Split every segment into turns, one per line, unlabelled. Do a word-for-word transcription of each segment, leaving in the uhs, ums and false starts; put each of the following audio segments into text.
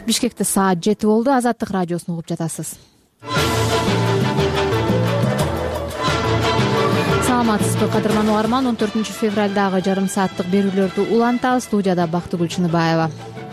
Бишкекте саат жети болду. Азаттык радиосун угуп жатасыз. Саламатсызбы кадырман угарман, он төртүнчү февралдагы жарым сааттык берүүлөрдү улантабыз. Студияда Бактыгүл Чыныбаева.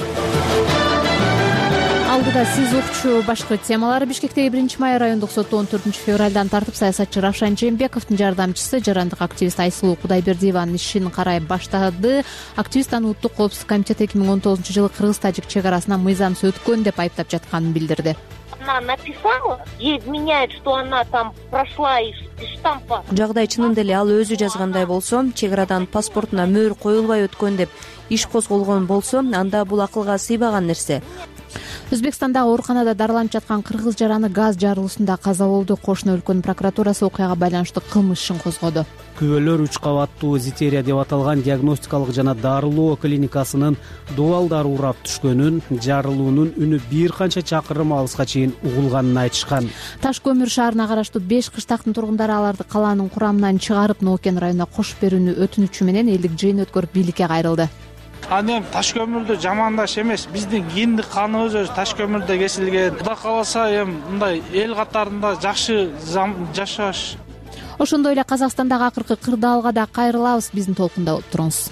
Алдыда сиз укчу башкы темалар. Бишкектеги биринчи май райондук соту он төртүнчү февралдан тартып саясатчы Равшан Жээнбековдун жардамчысы жарандык активист Айсулуу Кудайбердиеванын ишин карай баштады. Активист аны Улуттук коопсуздук комитети эки миң он тогузунчу жылы кыргыз-тажик чек арасына мыйзамсыз өткөн деп айыптап жатканын билдирди.
Она написала, ей вменяет, что она там прошла из штампа.
Жагдай чынында эле ал өзү жазгандай болсо, чек арадан паспортуна мөөр коюлбай өткөн деп иш козголгон болсо, анда бул акылга сыйбаган нерсе.
Өзбекстандагы ооруканада дарыланып жаткан кыргыз жараны газ жарылуусунда каза болду. Кошуна өлкөнүн прокуратурасы окуяга байланыштуу кылмыш ишин козгоду.
Күбөлөр үч кабаттуу зитерия деп аталган диагностикалык жана дарылоо клиникасынын дубалдары урап түшкөнүн, жарылуунун үнү бир канча чакырым алыска чейин угулганын айтышкан.
Таш көмүр шаарына караштуу беш кыштактын тургундары аларды калаанын курамынан чыгарып, Ноокен районуна кошуп берүүнү өтүнүчү менен элдик жыйын өткөрүп бийликке кайрылды.
Аны эми таш көмүрдү жамандаш эмес, биздин кийиндик каныбыз өзү таш көмүрдө кесилген. Кудай кааласа эми мындай эл катарында жакшы жашаш.
Ошондой эле Казакстандагы акыркы кырдаалга да кайрылабыз. Биздин толкунда туруңуз.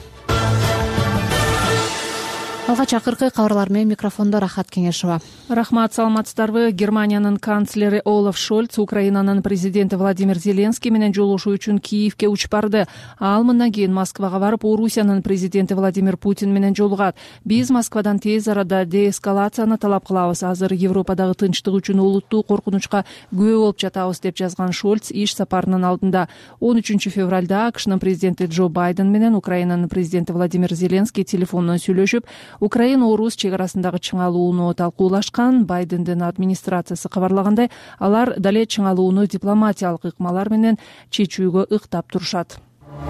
Алгач акыркы кабарлар менен микрофондо Рахат Кеңешова.
Рахмат, саламатсыздарбы. Германиянын канцлери Олаф Шольц Украинанын президенти Владимир Зеленский менен жолугушуу үчүн Киевке учуп барды. Ал мындан кийин Москвага барып, Орусиянын президенти Владимир Путин менен жолугат. Биз Москвадан тез арада деэскалацияны талап кылабыз. Азыр Европадагы тынчтык үчүн олуттуу коркунучка күбө болуп жатабыз, деп жазган Шольц иш сапарынын алдында. он үчүнчү февралда АКШнын президенти Джо Байден менен Украинанын президенти Владимир Зеленский телефондон сүйлөшүп, Украина-Орус чек арасындагы чыңалууну талкуулашкан. Байдендин администрациясы кабарлагандай, алар дале чыңалууну дипломатиялык ыкмалар менен чечүүгө ыктап турушат.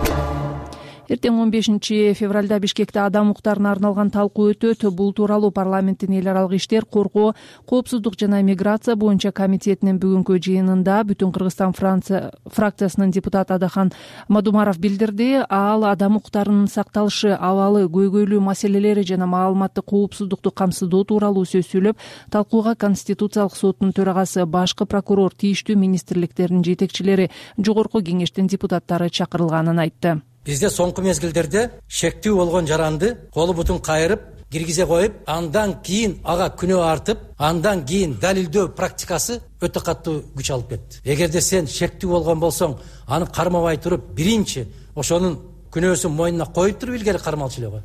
Эртең он бешинчи февралда Бишкекте адам укуктарына арналган талкуу өтөт. Бул тууралуу парламенттин эл аралык иштер, коргоо, коопсуздук жана миграция боюнча комитетинин бүгүнкү жыйынында Бүтүн Кыргызстан фракциясынын депутаты Адахан Мадумаров билдирди. Ал адам укуктарынын сакталышы, абалы, көйгөйлүү маселелери жана маалыматтык коопсуздукту камсыздоо тууралуу сөз сүйлөп, талкууга Конституциялык соттун төрагасы, башкы прокурор, тийиштүү министрликтердин жетекчилери, жогорку кеңештин депутаттары чакырылганын айтты.
Бизде соңку мезгилдерде шектүү болгон жаранды колу бутун кайрып, киргизе коюп, андан кийин ага күнөө артып, андан кийин далилдөө практикасы өтө катуу күч алып кетти. Эгерде сен шектүү болгон болсоң, аны кармабай туруп, биринчи ошонун күнөөсүн мойнуна коюп туруп илгери кармалчу эле го,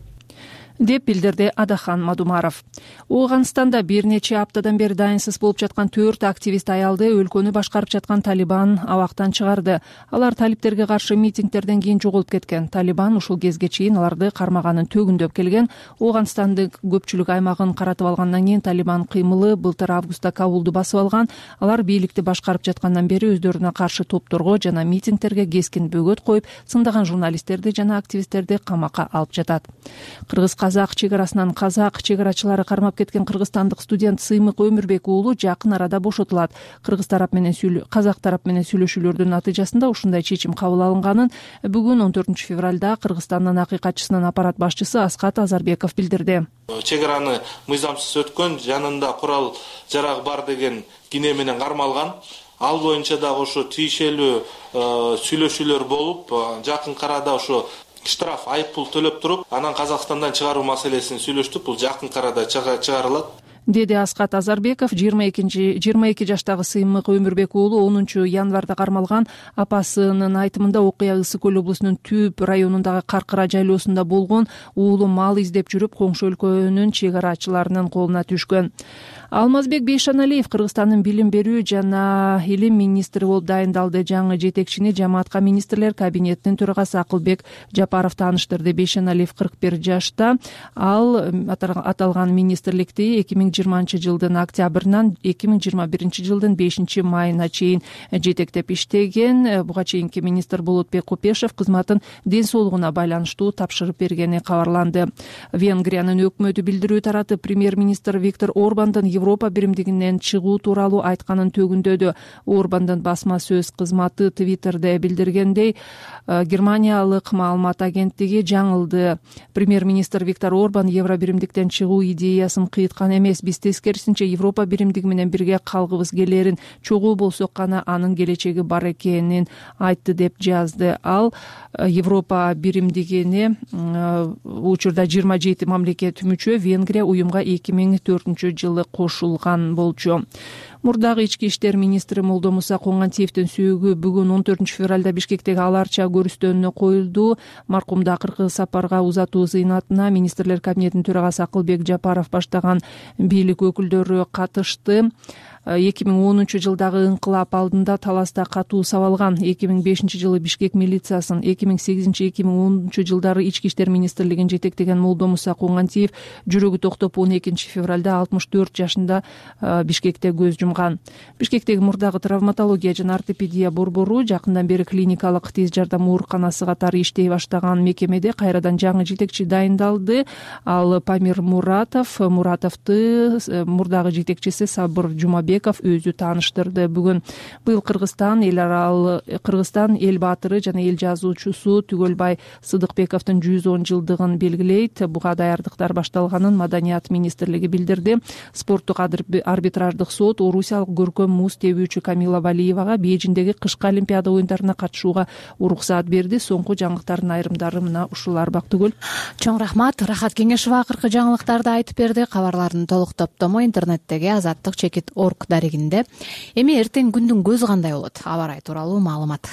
деп билдирди Адахан Мадумаров. Ооганстанда бир нече аптадан бери дайынсыз болуп жаткан төрт активист аялды өлкөнү башкарып жаткан Талибан абактан чыгарды. Алар талиптерге каршы митингтерден кийин жоголуп кеткен. Талибан ушул кезге чейин аларды кармаганын төгүндөп келген. Ооганстандык көпчүлүк аймагын каратып алгандан кийин Талибан кыймылы былтыр августта Кабулду басып алган. Алар бийликти башкарып жаткандан бери өздөрүнө каршы топторго жана митингтерге кескин бөгөт коюп, сындаган журналисттерди жана активисттерди камакка алып жатат. Кыргыз Казак чек арасынан казак чек-арачылары кармап кеткен кыргызстандык студент Сыймык Өмүрбек уулу жакын арада бошотулат. Кыргыз тарап менен сүйлө казак тарап менен сүйлөшүүлөрдүн натыйжасында ушундай чечим кабыл алынганын бүгүн он төртүнчү февралда Кыргызстандын акыйкатчысынын аппарат башчысы Аскат Азарбеков билдирди.
Чек араны мыйзамсыз өткөн, жанында курал жарак бар деген кине менен кармалган. Ал боюнча дагы ошо тийишелүү сүйлөшүүлөр болуп, жакын арада ошо штраф, айыппул төлөп туруп, анан Казакстандан чыгаруу маселесин сүйлөштүк. Бул жакын арада чыгарылат,
деди Аскат Азарбеков. жыйырма эки жаштагы Сыймык Өмүрбек уулу онунчу январда кармалган. Апасынын айтымында окуя Ысык көл облусунун Түп районундагы Каркыра жайлоосунда болгон. Уулу мал издеп жүрүп, коңшу өлкөнүн чек арачыларынын колуна түшкөн. Алмазбек Бейшаналиев Кыргызстандын билим берүү жана илим министри болуп дайындалды. Жаңы жетекчини жамаатка министрлер кабинетинин төрагасы Акылбек Жапаров тааныштырды. Бейшаналиев кырк бир жашта. Ал аталган министрликти эки миң жыйырманчы жылдын октябрынан эки миң жыйырма биринчи жылдын бешинчи майына чейин жетектеп иштеген. Буга чейинки министр Болотбек Копешев кызматын ден соолугуна байланыштуу тапшырып бергени кабарланды. Венгриянын өкмөтү билдирүү таратып, премьер-министр Виктор Орбандын Европа биримдигинен чыгуу тууралуу айтканын төгүндөдү. Орбандын басма сөз кызматы Твиттерде билдиргендей, Германиялык маалымат агенттиги жаңылды. Премьер-министр Виктор Орбан Евро биримдиктен чыгуу идеясын кыйткан эмес. биз тескерисинче Европа биримдиги менен бирге калгыбыз келерин, чогуу болсок гана анын келечеги бар экенин айтты деп жазды ал. Европа биримдигине учурда жыйырма жети мамлекет мүчө, Венгрия уюмга эки миң төртүнчү жылы кошулган болчу. Мурдагы ички иштер министри Молдомуса Коңгантиевдин сүйөгү бүгүн он төртүнчү февралда Бишкектеги Ал Арча көрүстөнүнө коюлду. Маркумду акыркы сапарга узатуу зыйнатына министрлер кабинетинин төрагасы Акылбек Жапаров баштаган бийлик өкүлдөрү катышты. эки миң онунчу жылдагы ыңкылап алдында таласта катуу сабалган. эки миң бешинчи жылы Бишкек милициясын, эки миң сегизинчи эки миң онунчу жылдары ички иштер министрлигин жетектеген Молдомуса Коңгантиев жүрөгү токтоп он экинчи февралда алтымыш төрт жашында Бишкекте көз жумган. Бишкектеги мурдагы травматология жана ортопедия борбору жакындан бери клиникалык тез жардам ооруканасы катары иштей баштаган мекемеде кайрадан жаңы жетекчи дайындалды. Ал Памир Муратов, Муратовду мурдагы жетекчиси Сабыр Жумабек өзү тааныштырды. Бүгүн быйыл Кыргызстан эл арал Кыргызстан эл баатыры жана эл жазуучусу Түгөлбай Сыдыкбековдун жүз он жылдыгын белгилейт. Буга даярдыктар башталганын Маданият министрлиги билдирди. Спорттук арбитраждык сот орусиялык көркөм муз тебүүчү Камила Валиевага Бейжиңдеги кышкы олимпиада оюндарына катышууга уруксаат берди. Соңку жаңылыктардын айрымдары мына ушулар. Бактыгүл.
Чоң рахмат. Рахат Кеңешова акыркы жаңылыктарды айтып берди. Кабарлардын толук топтому интернеттеги азаттык чекит орг дарегинде. Эми эртең күндүн көзү кандай болот? Аба ырайы тууралуу маалымат.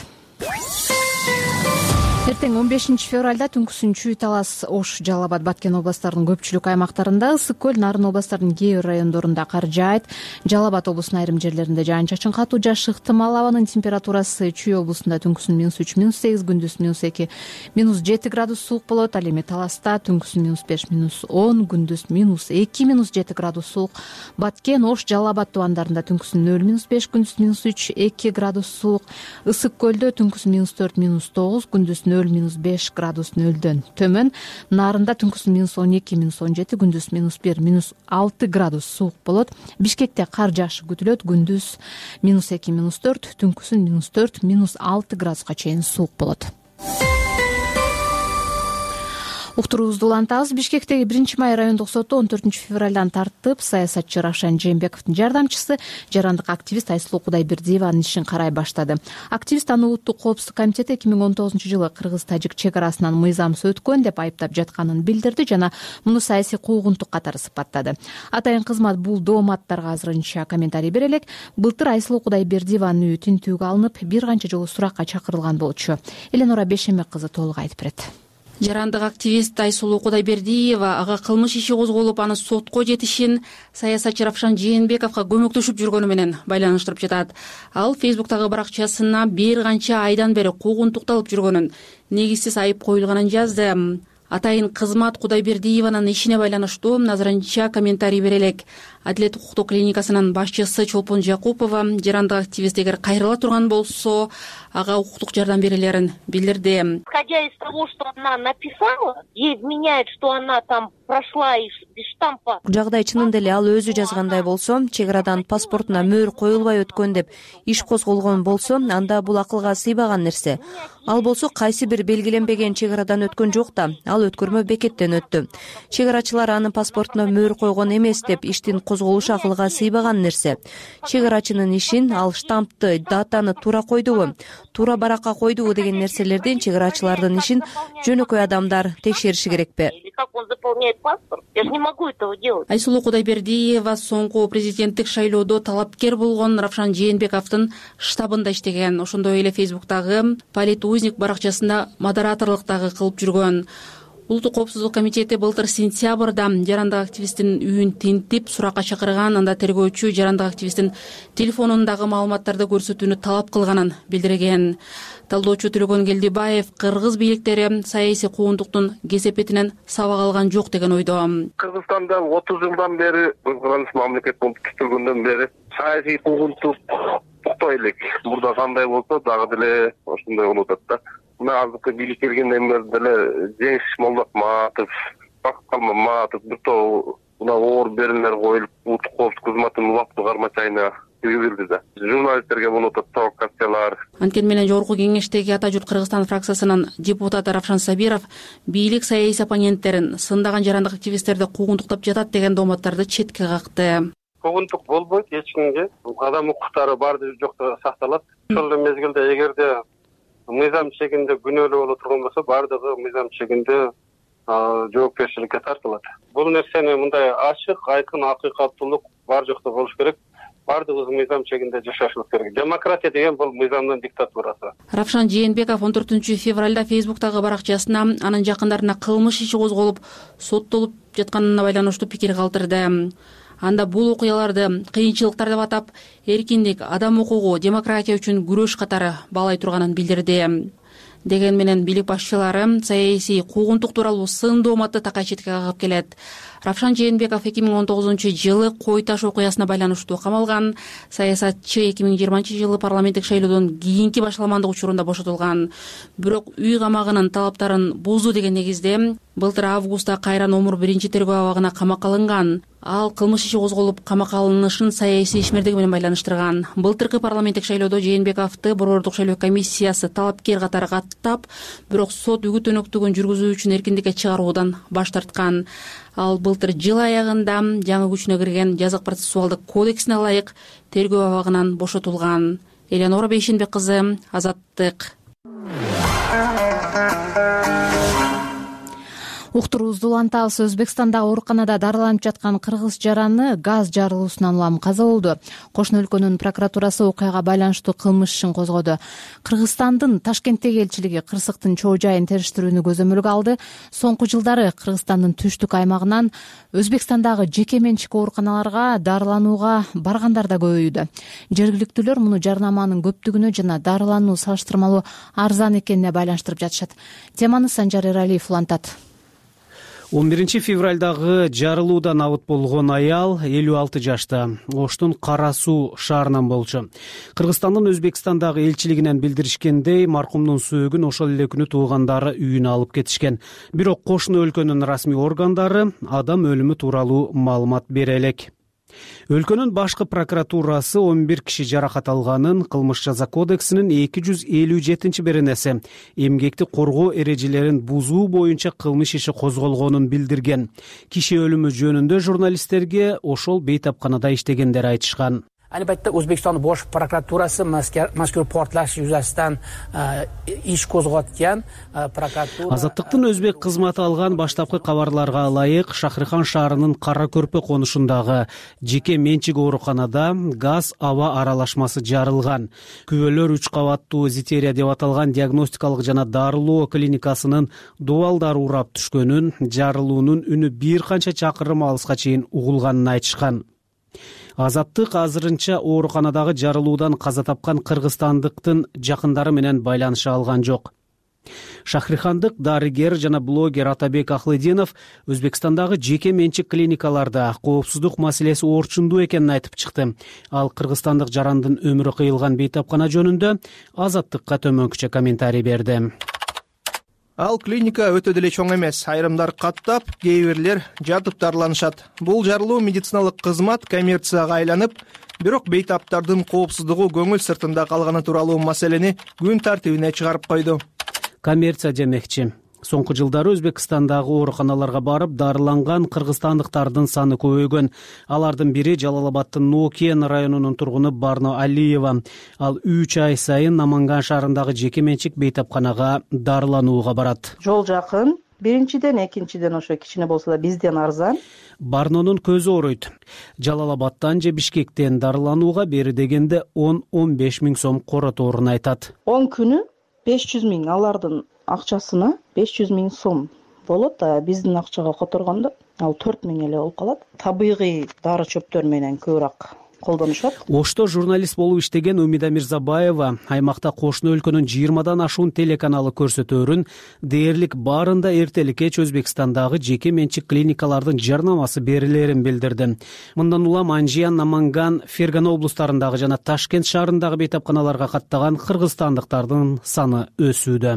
Эртең он бешинчи февралда түнкүсүн Чүй, Талас, Ош, Жалал Абад, Баткен областарынын көпчүлүк аймактарында, Ысык көл, Нарын областарынын кээ бир райондорунда кар жаайт. Жалал Абад облусунун айрым жерлеринде жаан-чачын катуу жаашы ыктымал. Абанын температурасы Чүй облусунда түнкүсүн минус үч, минус сегиз, күндүз минус эки, минус жети градус суук болот. Ал эми Таласта түнкүсүн минус беш, минус он, күндүз минус эки, минус жети градус суук. Баткен, Ош, Жалал Абад тубандарында түнкүсүн нөл, минус беш, күндүз минус үч, эки градус суук. Ысык көлдө түнкүсүн минус төрт, минус тогуз, күндүз нөл, минус беш градус нөлдөн төмөн. Нарында түнкүсүн минус он эки, минус он жети, күндүз минус бир, минус алты градус суук болот. Бишкекте кар жаашы күтүлөт. Күндүз минус эки, минус төрт, түнкүсүн минус төрт, минус алты градуска чейин суук болот. Уктуруубузду улантабыз. Бишкектеги биринчи май райондук соту он төртүнчү февралдан тартып саясатчы Равшан Жээнбековдун жардамчысы, жарандык активист Айсулуу Кудайбердиеванын ишин карай баштады. Активист аны Улуттук коопсуздук комитети эки миң он тогузунчу жылы кыргыз-тажик чек арасынан мыйзамсыз өткөн деп айыптап жатканын билдирди жана муну саясий куугунтук катары сыпаттады. Атайын кызмат бул дооматтарга азырынча комментарий бере элек. Былтыр Айсулуу Кудайбердиеванын үйү тинтүүгө алынып, бир канча жолу суракка чакырылган болчу. Эленора Бешемек кызы толук айтып берет.
Жарандык активист Айсулуу Кудайбердиева ага кылмыш иши козголуп, аны сотко жетишин саясатчы Равшан Жээнбековго көмөктөшүп жүргөнү менен байланыштырып жатат. Ал Фейсбуктагы баракчасына бир канча айдан бери куугунтукталып жүргөнүн, негизсиз айып коюлганын жазды. Атайын кызмат Кудайбердиеванын ишине байланыштуу азырынча комментарий бере элек. Адилет укуктук клиникасынын башчысы Чолпон Жакупова жарандык активист эгер кайрыла турган болсо, ага укуктук жардам берилерин билдирди.
Исходя из того, что она написала, ей вменяют, что она там прошла без штампа.
Жагдай чынында эле ал өзү жазгандай болсо, чек арадан паспортуна мөөр коюлбай өткөн деп иш козголгон болсо, анда бул акылга сыйбаган нерсе. Ал болсо кайсы бир белгиленбеген чек арадан өткөн жок да, ал өткөрмө бекеттен өттү. Чек арачылар анын паспортуна мөөр койгон эмес деп иштин козголушу акылга сыйбаган нерсе. Чек арачынын ишин ал штампты, датаны туура койдубу, туура баракка койдубу деген нерселердин чек арачылардын ишин жөнөкөй адамдар текшериши керекпи?
Как он заполняет паспорт? Я же не могу этого делать.
Айсулуу Кудайбердиева соңку президенттик шайлоодо талапкер болгон Равшан Жээнбековдун штабында иштеген. Ошондой эле Фейсбуктагы политузник баракчасында модераторлук дагы кылып жүргөн. Улуттук коопсуздук комитети былтыр сентябрда жарандык активисттин үйүн тинтип суракка чакырган. Анда тергөөчү жарандык активисттин телефонундагы маалыматтарды көрсөтүүнү талап кылганын билдирген. Талдоочу Төлөгөн Келдибаев кыргыз бийликтери саясий куугунтуктун кесепетинен сабак алган жок деген ойдо.
Кыргызстанда отуз жылдан бери, кыргыз мамлекет болуп түзүлгөндөн бери саясий куугунтук туктой элек. Мурда кандай болсо дагы деле ошондой болуп атат да. Мына азыркы бийлик келгенден бери деле Жеңиш Молдокматов, Бакыт Алмаматов бир топ мына оор берүүлөр коюлуп, улуттук коопсуздук кызматынын убактылык кармачайына киргизилди да. Журналисттерге болуп атат провокациялар.
Анткени менен жогорку кеңештеги Ата журт Кыргызстан фракциясынын депутаты Равшан Сабиров бийлик саясий оппоненттерин, сындаган жарандык активисттерди куугунтуктап жатат деген дооматтарды четке какты.
Куугунтук болбойт эч кимге. Адам укуктары баарды жокто сакталат. Ошол эле мезгилде эгерде мыйзам чегинде күнөөлүү боло турган болсо, баардыгы мыйзам чегинде жоопкерчиликке тартылат. Бул нерсени мындай ачык, айкын, акыйкаттуулук бар жокто болуш керек. Баардыгыбыз мыйзам чегинде жашашыбыз керек. Демократия деген бул мыйзамдын диктатурасы.
Равшан Жээнбеков он төртүнчү февралда Фейсбуктагы баракчасына анын жакындарына кылмыш иши козголуп, соттолуп жатканына байланыштуу пикир калтырды. Анда бул окуяларды кыйынчылыктар деп атап, эркиндик, адам укугу, демократия үчүн күрөш катары баалай турганын билдирди. Деген менен бийлик башчылары саясий куугунтук тууралуу сын дооматты такай четке кагып келет. Равшан Жээнбеков эки миң он тогузунчу жылы Кой таш окуясына байланыштуу камалган. Саясатчы эки миң жыйырманчы жылы парламенттик шайлоодон кийинки башталмандык учурунда бошотулган. Бирок үй камагынын талаптарын бузуу деген негизде былтыр августта кайра номер биринчи тергөө абагына камакка алынган. Ал кылмыш иши козголуп камакка алынышын саясий ишмердиги менен байланыштырган. Былтыркы парламенттик шайлоодо Жээнбековду борбордук шайлоо комиссиясы талапкер катары каттап, бирок сот үгүт өнөктүгүн жүргүзүү үчүн эркиндикке чыгаруудан баш тарткан. Ал былтыр жыл аягында жаңы күчүнө кирген жазык процессуалдык кодексине ылайык тергөө абагынан бошотулган. Элеонора Бейшенбек кызы, Азаттык.
Уктуруубузду улантабыз. Өзбекстандагы ооруканада дарыланып жаткан кыргыз жараны газ жарылуусунан улам каза болду. Кошуна өлкөнүн прокуратурасы окуяга байланыштуу кылмыш ишин козгоду. Кыргызстандын Ташкенттеги элчилиги кырсыктын чоо жайын териштирүүнү көзөмөлгө алды. Соңку жылдары Кыргызстандын түштүк аймагынан Өзбекстандагы жеке менчик ооруканаларга дарыланууга баргандар да көбөйүүдө. Жергиликтүүлөр муну жарнаманын көптүгүнө жана дарылануу салыштырмалуу арзан экенине байланыштырып жатышат. Теманы Санжар Эралиев улантат.
он биринчи февралдагы жарылуудан абыт болгон аял элүү алты жашта, Оштун Кара Суу шаарынан болчу. Кыргызстандын Өзбекстандагы элчилигинен билдиришкендей, маркумдун сөөгүн ошол эле күнү туугандары үйүнө алып кетишкен. Бирок кошуна өлкөнүн расмий органдары адам өлүмү тууралуу маалымат бере элек. Өлкөнүн башкы прокуратурасы он бир киши жаракат алганын, кылмыш жаза кодексинин эки жүз элүү жетинчи беренеси эмгекти коргоо эрежелерин бузуу боюнча кылмыш иши козголгонун билдирген. Киши өлүмү жөнүндө журналисттерге ошол бейтапканада иштегендер айтышкан.
Albatta O'zbekiston bosh prokuraturasi mazkur portlash yuzasidan ish qo'zg'atgan prokuratura.
Азаттыктын өзбек кызматы алган баштапкы кабарларга ылайык, Шахрихан шаарынын Кара Көрпө конушундагы жеке менчик ооруканада газ аба аралашмасы жарылган. Күбөлөр үч кабаттуу зитерия деп аталган диагностикалык жана дарылоо клиникасынын дубалдары урап түшкөнүн, жарылуунун үнү бир канча чакырым алыска чейин угулганын айтышкан. Азаттык азырынча ооруканадагы жарылуудан каза тапкан кыргызстандыктын жакындары менен байланыша алган жок. Шахрихандык дарыгер жана блогер Атабек Ахлыдинов Өзбекстандагы жеке менчик клиникаларда коопсуздук маселеси орчундуу экенин айтып чыкты. Ал кыргызстандык жарандын өмүрү кыйылган бейтапкана жөнүндө Азаттыкка төмөнкүчө комментарий берди.
Ал клиника өтө деле чоң эмес. Айрымдар каттап, кээ бирлер жатып дарыланышат. Бул жарылуу медициналык кызмат коммерцияга айланып, бирок бейтаптардын коопсуздугу көңүл сыртында калганы тууралуу маселени күн тартибине чыгарып койду.
Коммерция демекчи. Соңку жылдары Өзбекстандагы ооруканаларга барып дарыланган кыргызстандыктардын саны көбөйгөн. Алардын бири Жалал-Абадтын Нокен районунун тургуну Барно Алиева. Ал үч ай сайын Наманган шаарындагы жеке менчик бейтапканага дарыланууга барат.
Жол жакын. Биринчиден, экинчиден ошо кичине болсо да бизден арзан.
Барнонун көзү ооруйт. Жалал-Абадтан же Бишкектен дарыланууга бери дегенде он — он беш миң сом короторун айтат.
он күнү беш жүз миң, алардын акчасына беш жүз миң сом болот, а биздин акчага которгондо ал төрт миң эле болуп калат. Табигый дары чөптөр менен көбүрөөк колдонушат.
Ошто журналист болуп иштеген Умида Мирзабаева аймакта кошуна өлкөнүн жыйырмадан ашуун телеканалы көрсөтөөрүн дээрлик баарында эртели кеч Өзбекстандагы жеке менчик клиникалардын жарнамасы берилерин билдирди. Мындан улам Анжиян, Наманган, Фергана облустарындагы жана Ташкент шаарындагы бейтапканаларга каттаган кыргызстандыктардын саны өсүүдө.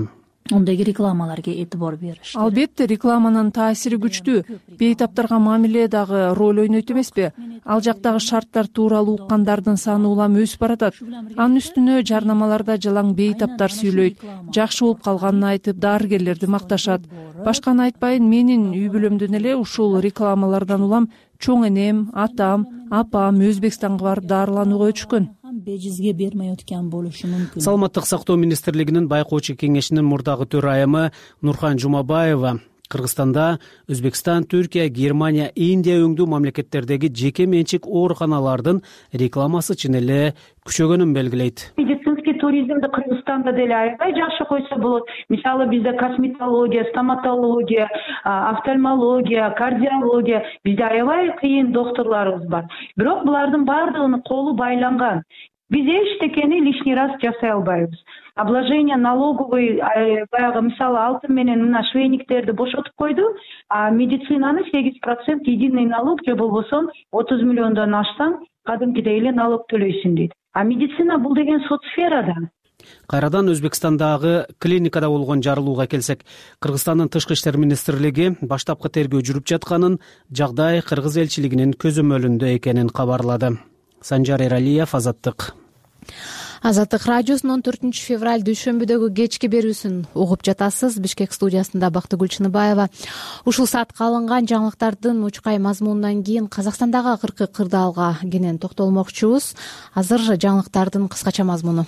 ондойго рекламаларга этибар беришти.
Албетте рекламанын таасири күчтүү. Бейтаптарга мамиле дагы роль ойнойт эмеспи? Ал жактагы шарттар тууралуу уккандардын саны улам өсүп баратат. Анын үстүнө жарнамаларда жалаң бейтаптар сүйлөйт, жакшы болуп калганын айтып, дарыгерлерди макташат. Башканы айтпайын, менин үй бүлөмдөн эле ушул рекламалардан улам чоң энем, атам, апам Өзбекстанга барып дарыланууга өтүшкөн.
Бежизге бермей өткөн болушу мүмкүн.
Саламаттык сактоо министрлигинин байкоочу кеңешинин мурдагы төрайымы Нурхан Жумабаева Кыргызстанда Өзбекстан, Түркия, Германия, Индия өңдүү мамлекеттердеги жеке менчик ооруканалардын рекламасы чын эле күчөгөнүн белгилейт.
Медицинский туризмди Кыргызстанда деле аябай жакшы койсо болот. Мисалы бизде косметология, стоматология, офтальмология, кардиология, бизде аябай кыйын докторлорубуз бар. Бирок булардын баардыгынын колу байланган. Биз эчтекени лишний раз жасай албайбыз. Обложение налоговый, баягы мисалы алтын менен мына швейниктерди бошотуп койду, а медицинаны сегиз процент единый налог же болбосо отуз миллиондон ашсаң кадимкидей эле налог төлөйсүң дейт. А медицина бул деген соцсферада.
Кайрадан Өзбекстандагы клиникада болгон жарылууга келсек, Кыргызстандын тышкы иштер министрлиги баштапкы тергөө жүрүп жатканын, жагдай Кыргыз элчилигинин көзөмөлүндө экенин кабарлады. Санжар Эралиев, Азаттык.
Азаттык радиосунун он төртүнчү февраль дүйшөмбүдөгү кечки берүүсүн угуп жатасыз. Бишкек студиясында Бактыгүл Чыныбаева. Ушул саатка алынган жаңылыктардын учкай мазмунунан кийин Казакстандагы акыркы кырдаалга кенен токтолмокчубуз. Азыр жаңылыктардын кыскача мазмуну.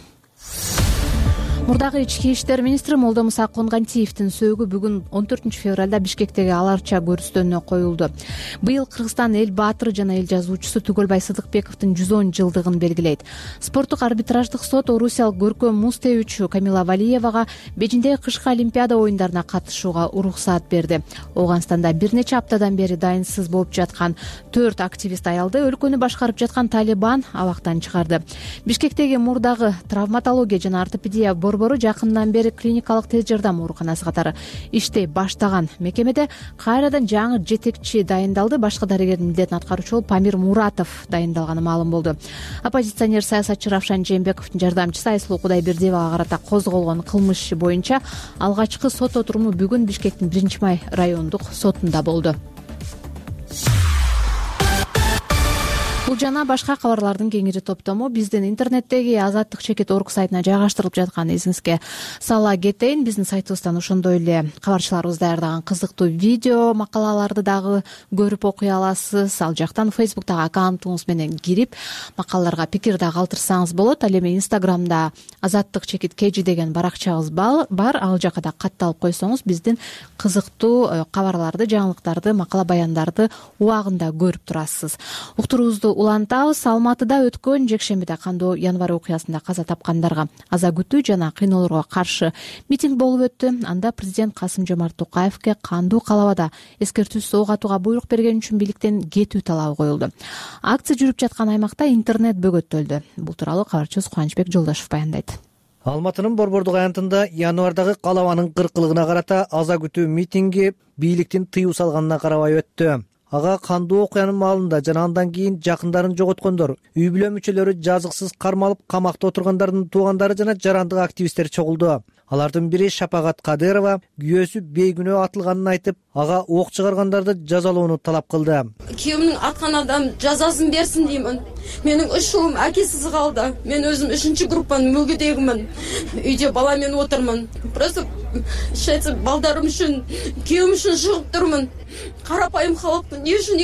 Мурдагы ички иштер министри Молдомуса Конгантиевдин сөөгү бүгүн он төртүнчү февралда Бишкектеги аларча көрүстөнүнө коюлду. Быйыл Кыргызстан эл баатыры жана эл жазуучусу Түгөлбай Сыдыкбековдун жүз он жылдыгын белгилейт. Спорттук арбитраждык сот орусиялык көркөм муз тебүүчү Камила Валиевага Бейжиңдеги кышкы Олимпиада оюндарына катышууга уруксаат берди. Ооганстанда бир нече аптадан бери дайынсыз болуп жаткан төрт активист аялды өлкөнү башкарып жаткан Талибан абактан чыгарды. Бишкектеги мурдагы травматология жана ортопедия борбору жакындан бери клиникалык тез жардам ооруканасы катары иштей баштаган мекемеде кайрадан жаңы жетекчи дайындалды. Башкы дарыгердин милдетин аткаруучу болуп Памир Муратов дайындалганы маалым болду. Оппозиционер саясатчы Равшан Жээнбековдун жардамчысы Айсулуу Кудайбердиевага карата козголгон кылмыш боюнча алгачкы сот отуруму бүгүн Бишкектин биринчи май райондук сотунда болду. Бул жана башка кабарлардын кеңири топтому биздин интернеттеги Азаттык чекит орг сайтына жайгаштырылып жаткан эсиңизге сала кетейин. Биздин сайтыбыздан ошондой эле кабарчыларыбыз даярдаган кызыктуу видео макалаларды дагы көрүп окуй аласыз. Ал жактан Фейсбуктагы аккаунтуңуз менен кирип макалаларга пикир да калтырсаңыз болот. Ал эми Инстаграмда Азаттык чекит кежи деген баракчабыз бар. Ал жака да катталып койсоңуз биздин кызыктуу кабарларды, жаңылыктарды, макала баяндарды убагында көрүп турасыз. Уктуруубузду улантабыз. Алматыда өткөн жекшембиде кандуу январь окуясында каза тапкандарга аза күтүү жана кыйноолорго каршы митинг болуп өттү. Анда президент Касым-Жомарт Токаевке кандуу калабада эскертүүсүз ок атууга буйрук берген үчүн бийликтен кетүү талабы коюлду. Акция жүрүп жаткан аймакта интернет бөгөттөлдү. Бул тууралуу кабарчыбыз Кубанычбек Жолдошов баяндайт.
Алматынын Борбордук аянтында январдагы калабанын кыркылыгына карата аза күтүү митинги бийликтин тыюу салганына карабай өттү. Ага кандуу окуянын маалында жана андан кийин жакындарын жоготкондор, үй бүлө мүчөлөрү жазыксыз кармалып камакта отургандардын туугандары жана жарандык активисттер чогулду. Алардын бири Шапагат Кадырова күйөөсү бейгүнөө атылганын айтып, ага ок чыгаргандарды жазалоону талап кылды.
Күйөөмдүн аткан адам жазасын берсин деймин. Менин үч уулум акесиз калды. Мен өзүм үчүнчү группанын мүгүдөгүмүн. Үйдө балам менен отурмун. Просто шейтсе балдарым үчүн, күйөөм үчүн чыгып турмун. Карапайым халыктын эмне үчүн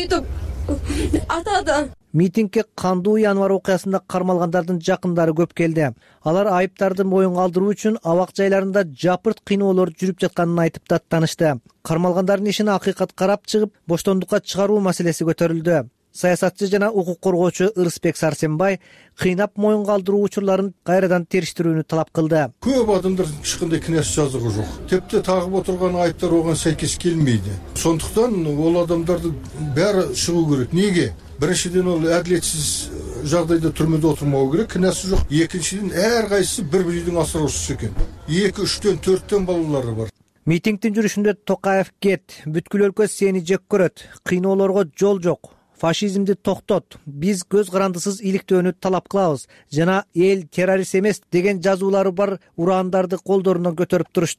үйтүп атады?
Митингге кандуу январь окуясында кармалгандардын жакындары көп келди. Алар айыптарды моюнга алдыруу үчүн абак жайларында жапырт кыйноолор жүрүп жатканын айтып даттанышты. Кармалгандардын ишин акыйкат карап чыгып, боштондукка чыгаруу маселеси көтөрүлдү. Саясатчы жана укук коргоочу Ырысбек Сарсенбай кыйнап моюнга алдыруу учурларын кайрадан териштирүүнү талап кылды.
Көп адамдардын эч кандай кінәсі жазыгы жок. Тепте тагып отурган айыптар оган сайкес келмейди. Сондуктан ол адамдарды баары чыгуу керек. Неге? Биринчиден ол адилетсиз жагдайда түрмөдө отурмау керек, кінәсі жок. Экинчиден ар кайсысы бир бир үйдүн асыроочусу экен. эки, үчтөн, төрттөн балалары бар.
Митингдин жүрүшүндө Токаев кет, бүткүл өлкө сени жек көрөт, кыйноолорго жол жок. Фашизмди токтот, биз көз карандысыз иликтөөнү талап кылабыз жана эл террорист эмес деген жазуулары бар урандарды колдорунан көтөрүп турушту.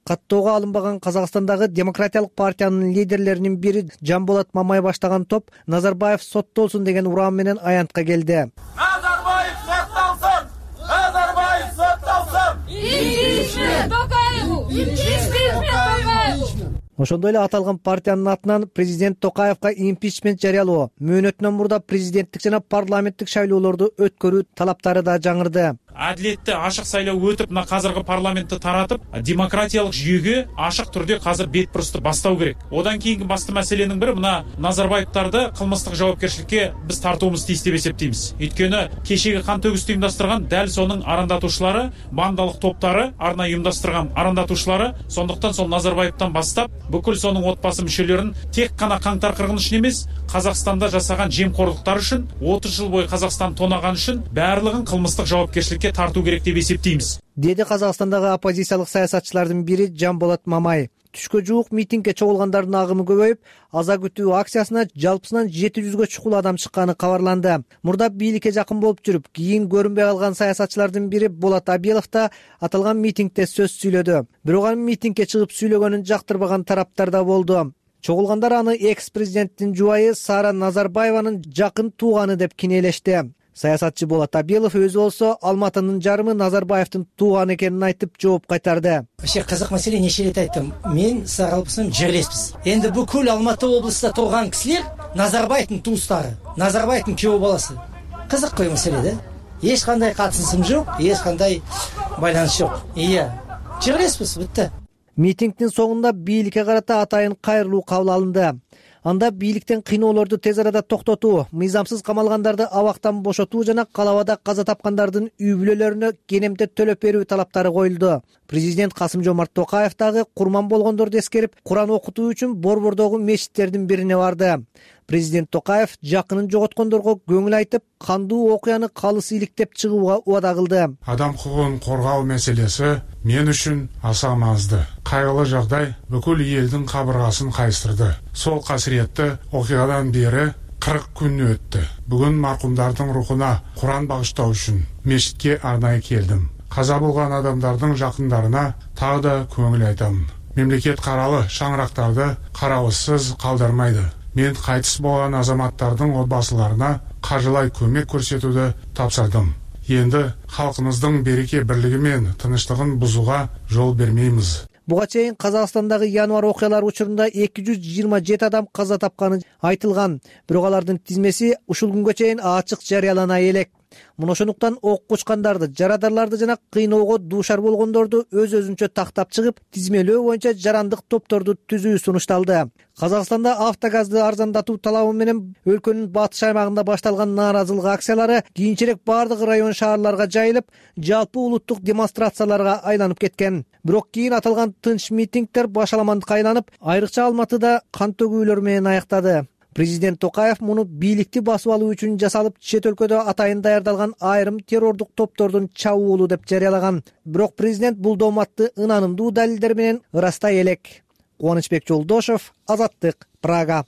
каттоого алынбаган Казакстандагы Демократиялык партиянын лидерлеринин бири Жанболот Мамай баштаган топ Назарбаев соттолсун деген уран менен аянтка келди.
Назарбаев соттолсун! Назарбаев соттолсун! Импичмент Токаеву! Импичмент Токаеву!
Ошондой эле аталган партиянын атынан президент Токаевга импичмент жарыялоо, мөөнөтүнөн мурда президенттик жана парламенттик шайлоолорду өткөрүү талаптары да жаңырды.
Адилетті ашық сайлау өтіп, мына қазіргі парламентті таратып, демократиялық жүйеге ашық түрде қазір бетбұрысты бастау керек. Одан кейінгі басты мәселенің бірі мына Назарбаевтарды қылмыстық жауапкершілікке біз тартуымыз тиіс деп есептейміз. Өйткені кешегі қантөгісті ұйымдастырған дәл соның арандатушылары, бандалық топтары, арнайы ұйымдастырған арандатушылары, сондықтан сол Назарбаевтан бастап бүкіл соның отбасы мүшелерін тек қана қаңтар қырғын үшін емес, Қазақстанда жасаған жемқорлықтар үшін, отыз жыл бойы Қазақстан тонаған үшін барлығын қылмыстық жауапкершілікке тарту керек деп есептейміз.
Деди Казакстандагы оппозициялык саясатчылардын бири Жанболот Мамай. Түшкө жуук митингге чогулгандардын агымы көбөйүп, аза күтүү акциясына жалпысынан жети жүзгө чукул адам чыкканы кабарланды. Мурда бийликке жакын болуп жүрүп, кийин көрүнбөй калган саясатчылардын бири Болот Абилов да аталган митингде сөз сүйлөдү. Бирок анын митингге чыгып сүйлөгөнүн жактырбаган тараптар да болду. Чогулгандар аны экс-президенттин жубайы Сара Назарбаеванын жакын тууганы деп кинелешти. Саясатчы Болот Абилов өзү болсо Алматынын жарымы Назарбаевдин тууганы экенин айтып жооп кайтарды.
Вообще кызык маселе, нече рет айттым. Мен Сара Алпысым жерлеспиз. Энди бүкүл Алматы облусунда турган кисилер Назарбаевдин туустары, Назарбаевдин күйөө баласы. Кызык кой маселе да. Эч кандай катысым жок, эч кандай байланыш жок. Ия, жерлеспиз, бүтті.
Митингдин соңунда бийликке карата атайын кайрылуу кабыл алынды. Анда бийликтен кыйноолорду тез арада токтотуу, мыйзамсыз камалгандарды абактан бошотуу жана калабада каза тапкандардын үй бүлөлөрүнө кенемде төлөп берүү талаптары коюлду. Президент Касым-Жомарт Токаев дагы курман болгондорду эскерип, Куран окутуу үчүн Борбордогу мечиттердин бирине барды. Президент Токаев жакынын жоготкондорго көңүл айтып, кандуу окуяны калыс иликтеп чыгууга убада кылды.
Адам укугун коргоо маселеси мен үчүн аса маазды. Кайгылуу жагдай бүкүл элдин кабыргасын кайыстырды. Сол касиретти окуядан бери кырк күн өттү. Бүгүн маркумдардын рухуна Куран багыштоо үчүн мечитке арнайы келдим. Каза болгон адамдардын жакындарына тагы да көңүл айтам. Мемлекет каралы шаңырактарды карабызсыз калдырмайды. Мен кайтыс болгон азаматтардын отбасыларына каржылай көмөк көрсөтүүдү тапшырдым. Енді халқымыздың береке бірлігі мен тыныштығын бұзуға жол бермейміз.
Буга чейин Казакстандагы январь окуялары учурунда эки жүз жыйырма жети адам каза тапканы айтылган. Бирок алардын тизмеси ушул күнгө чейин ачык жарыялана элек. Муну ошондуктан ок кучкандарды, жарадарларды жана кыйноого дуушар болгондорду өз-өзүнчө тактап чыгып, тизмелөө боюнча жарандык топторду түзүү сунушталды. Казакстанда автогазды арзандатуу талабы менен өлкөнүн батыш аймагында башталган нааразылык акциялары кийинчерээк бардык район шаарларга жайылып, жалпы улуттук демонстрацияларга айланып кеткен. Бирок кийин аталган тынч митингдер башаламандыкка айланып, айрыкча Алматыда кан төгүүлөр менен аяктады. Президент Токаев муну бийликти басып алуу үчүн жасалып, чет өлкөдө атайын даярдалган айрым террордук топтордун чабуулу деп жарыялаган. Бирок президент бул дооматты ынанымдуу далилдер менен ырастай элек. Кубанычбек Жолдошев, Азаттык, Прага.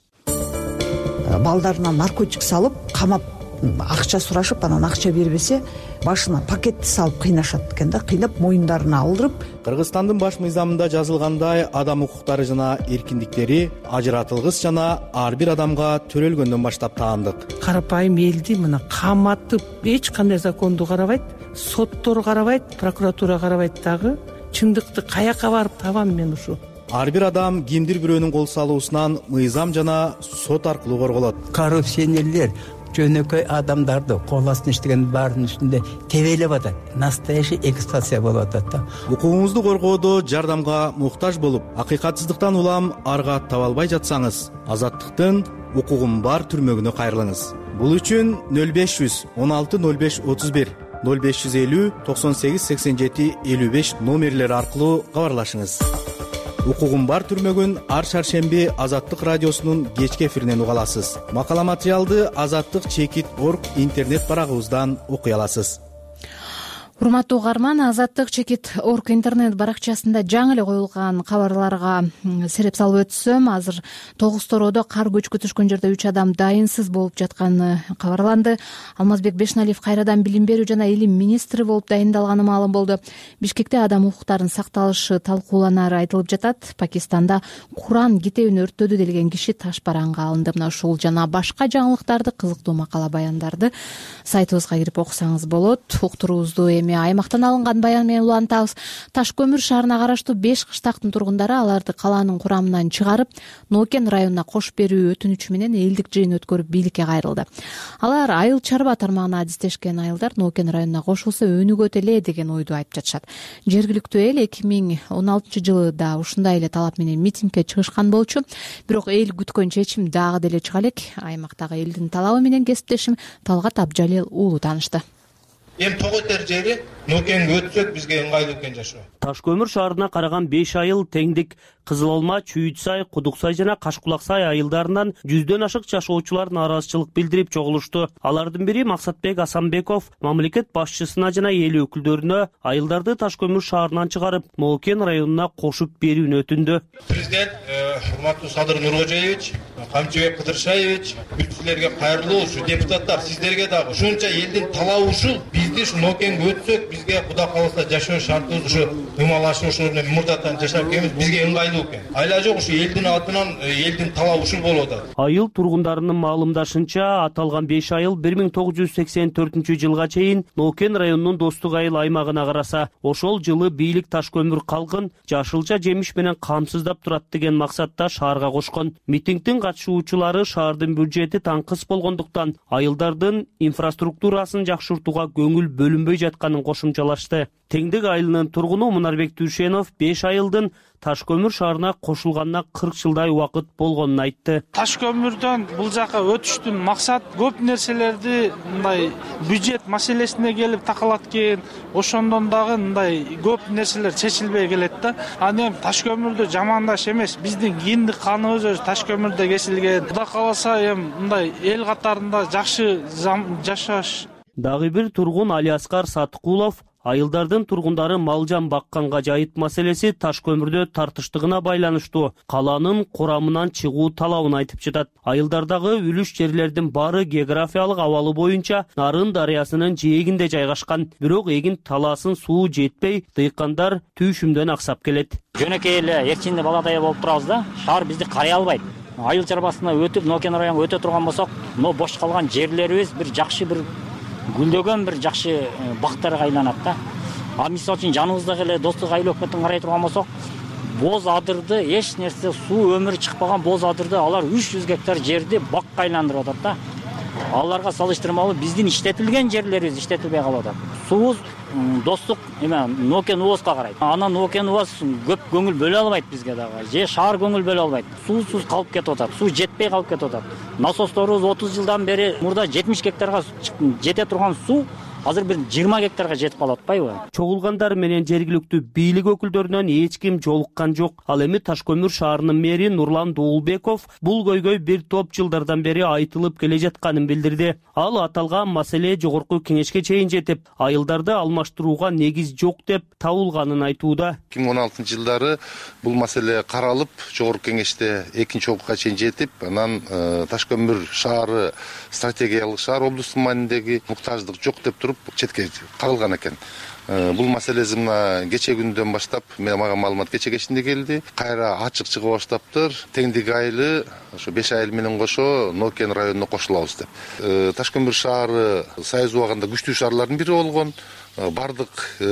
Балдарына наркотик салып, камап, акча сурашып, анан акча бербесе, башына пакетти салып кыйнашат экен да, кыйнап моюндарына алдырып.
Кыргызстандын баш мыйзамында жазылгандай, адам укуктары жана эркиндиктери ажыратылгыс жана ар бир адамга төрөлгөндөн баштап таандык.
Карапайым элди мына каматып, эч кандай законду карабайт, соттор карабайт, прокуратура карабайт дагы. Чындыкты каяка барып табам мен ушу?
Ар бир адам кимдир бирөөнүн кол салуусунан мыйзам жана сот аркылуу корголот.
Коррупционерлер жөнөкөй адамдарды кол астына иштеген баарынын үстүндө тебелеп атат. Настоящий эксплуатация болуп атат да.
Укугуңузду коргоодо жардамга муктаж болуп, акыйкатсыздыктан улам арга таба албай жатсаңыз, Азаттыктын укугум бар түрмөгүнө кайрылыңыз. Бул үчүн нөл беш жүз он алты нөл беш отуз бир, нөл беш жүз элүү токсон сегиз сексен жети элүү беш номерлери аркылуу кабарлашыңыз. Укугум бар түрмөгүн ар шаршемби Азаттык радиосунун кечки эфиринен уга аласыз. Макала материалды азаттык чекит точка орг интернет барагыбыздан окуй аласыз.
урматтуу угарман, Азаттык чекит орг интернет баракчасында жаңы эле коюлган кабарларга сереп салып өтсөм, азыр тогуз тороодо кар көчкү түшкөн жерде үч адам дайынсыз болуп жатканы кабарланды. Алмазбек Бешналиев кайрадан билим берүү жана илим министри болуп дайындалганы маалым болду. Бишкекте адам укуктарынын сакталышы талкууланары айтылып жатат. Пакистанда Куран китебин өрттөдү делген киши таш бараңга алынды. Мына ушул жана башка жаңылыктарды, кызыктуу макала баяндарды сайтыбызга кирип окусаңыз болот. Уктуруубузду аймактан алынган баян менен улантабыз. Таш көмүр шаарына караштуу беш кыштактын тургундары аларды калаанын курамынан чыгарып, Нокен районуна кошуп берүү өтүнүчү менен элдик жыйын өткөрүп бийликке кайрылды. Алар айыл чарба тармагына адистешкен айылдар Нокен районуна кошулса өнүгөт эле деген ойду айтып жатышат. Жергиликтүү эл эки миң он алтынчы жылы да ушундай эле талап менен митингге чыгышкан болчу. Бирок эл күткөн чечим дагы деле чыга элек. Аймактагы элдин талабы менен кесиптешим Талгат Абжалил уулу таанышты.
Эми тоо этер жери Нокенге өтсөк бизге ыңгайлуу экен жашоо.
Таш көмүр шаарына караган беш айыл теңдик Кызыл Алма, Чүйүт сай, Кудук сай жана Кашкулак сай айылдарынан жүздөн ашык жашоочулар нааразычылык билдирип чогулушту. Алардын бири Максатбек Асанбеков мамлекет башчысына жана эл өкүлдөрүнө айылдарды Таш көмүр шаарынан чыгарып, Нокен районуна кошуп берүүнү өтүндү.
Президент урматтуу Садыр Нуркожоевич, Камчыбек Кыдыршаевич, бүт силерге кайрылуу, ушу депутаттар сиздерге дагы ушунча элдин талабы ушул. Бизди ушу Нокенге өтсөк, бизге Куда калса жашоо шартыбыз ушу ымалашуу ошол менен мурдатан жашап келебиз, бизге ыңгайлуу экен. Айла жок, ушу элдин атынан элдин талабы ушул болуп атат.
Айыл тургундарынын маалымдашынча, аталган беш айыл бир миң тогуз жүз сексен төртүнчү жылга чейин Нокен районунун Достук айыл аймагына караса, ошол жылы бийлик Таш көмүр калкын жашылча жемиш менен камсыздап турат деген максатта шаарга кошкон. Митингдин катышуучулары шаардын бюджети таңкыс болгондуктан айылдардын инфраструктурасын жакшыртууга көңүл бөлүнбөй жатканын кошумчалашты. Теңдик айылынын тургуну Мунарбек Түршенов беш айылдын Таш көмүр шаарына кошулганына кырк жылдай убакыт болгонун айтты.
Таш көмүрдөн бул жака өтүштүн максат көп нерселерди мындай бюджет маселесине келип такалат экен. Ошондон дагы мындай көп нерселер чечилбей келет да. Аны эми таш көмүрдү жамандаш эмес, биздин киндик каныбыз өзү таш көмүрдө кесилген. Кудай кааласа эми мындай эл катарында жакшы жашаш.
Дагы бир тургун Алиаскар Сатыкулов айылдардын тургундары малжан бакканга жайыт маселеси Таш көмүрдө тартыштыгына байланыштуу калаанын курамынан чыгуу талабын айтып жатат. Айылдардагы үлүш жерлердин баары географиялык абалы боюнча Нарын дарыясынын жээгинде жайгашкан. Бирок эгин талаасын суу жетпей, дыйкандар түйшүмдөн аксап келет.
Жөнөкөй эле эрчинде баладай болуп турабыз да. Шаар бизди карай албайт. Айыл чарбасына өтүп, Нокен районуна өтө турган болсок, но бош калган жерлерибиз бир жакшы бир гүлдөгөн бир жакшы бактарга айланат да. А мисалы үчүн жаныбыздагы эле Достук айыл өкмөтүн карай турган болсок, боз адырды эч нерсе суу өмүрү чыкпаган боз адырды алар үч жүз гектар жерди бакка айландырып атат да. Аларга салыштырмалуу биздин иштетилген жерлерибиз иштетилбей калып атат. Суубуз Достук эме Нокен убаска карайт. Анан Нокен убас көп көңүл бөлө албайт бизге дагы. Же шаар көңүл бөлө албайт. Суусуз калып кетип атат. Суу жетпей калып кетип атат. Насосторубуз отуз жылдан бери мурда жетимиш гектарга жете турган суу азыр бир жыйырма гектарга жетип калып атпайбы?
Чогулгандар менен жергиликтүү бийлик өкүлдөрүнөн эч ким жолуккан жок. Ал эми Таш көмүр шаарынын мэри Нурлан Дуулбеков бул көйгөй бир топ жылдардан бери айтылып келе жатканын билдирди. Ал аталган маселе жогорку кеңешке чейин жетип, айылдарды алмаштырууга негиз жок деп табылганын айтууда.
эки миң он алтынчы жылдары бул маселе каралып, жогорку кеңеште экинчи окууга чейин жетип, анан Таш көмүр шаары стратегиялык шаар облустук маанидеги муктаждык жок деп туруп четке кагылган экен. Бул маселеси мына кече күндөн баштап мага маалымат кече кечинде келди. Кайра ачык чыга баштаптыр. Теңдик айылы ошо беш айыл менен кошо Нокен районуна кошулабыз деп. Таш көмүр шаары Союз убагында күчтүү шаарлардын бири болгон. Бардык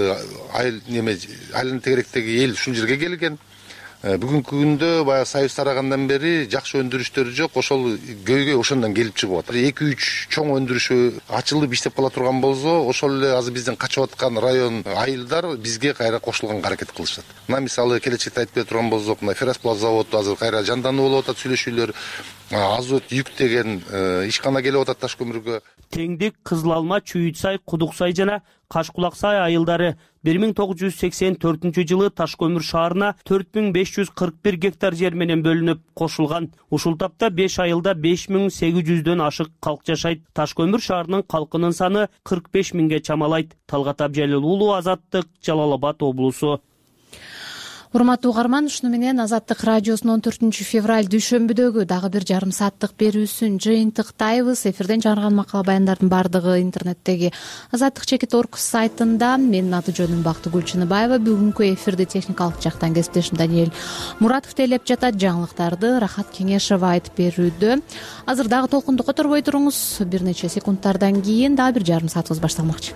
айыл неме айланын тегеректеги эл ушул жерге келген. Бүгүнкү күндө баягы Союз тарагандан бери жакшы өндүрүштөр жок, ошол көйгөй ошондон келип чыгып атат. эки үч чоң өндүрүшү ачылып иштеп кала турган болсо, ошол эле азыр бизден качып аткан район айылдар бизге кайра кошулганга аракет кылышат. Мына мисалы келечекте айтып бере турган болсок, мына ферросплав заводу азыр кайра жандануу болуп атат, сүйлөшүүлөр. азот жүк деген ишкана келип атат таш көмүргө.
Теңдик, Кызыл Алма, Чүйүтсай, Кудуксай жана Кашкулаксай айылдары бир миң тогуз жүз сексен төртүнчү жылы таш көмүр шаарына төрт миң беш жүз кырк бир гектар жер менен бөлүнүп кошулган. Ушул тапта беш айылда беш миң сегиз жүздөн ашык калк жашайт. Таш көмүр шаарынын калкынын саны кырк беш миңге чамалайт. Талгат Абжалил уулу, Азаттык, Жалал Абад облусу.
Урматтуу угарман, ушуну менен Азаттык радиосунун он төртүнчү февраль дүйшөмбүдөгү дагы бир жарым сааттык берүүсүн жыйынтыктайбыз. Эфирден жарган макала баяндардын бардыгы интернеттеги азаттык чекит точка орг сайтында. Менин аты жөнүм Бактыгүл Чыныбаева. Бүгүнкү эфирди техникалык жактан кесиптешим Даниэль Муратов тейлеп жатат. Жаңылыктарды Рахат Кеңешова айтып берүүдө. Азыр дагы толкунду которбой туруңуз. Бир нече секундтардан кийин дагы бир жарым саатыбыз башталмакчы.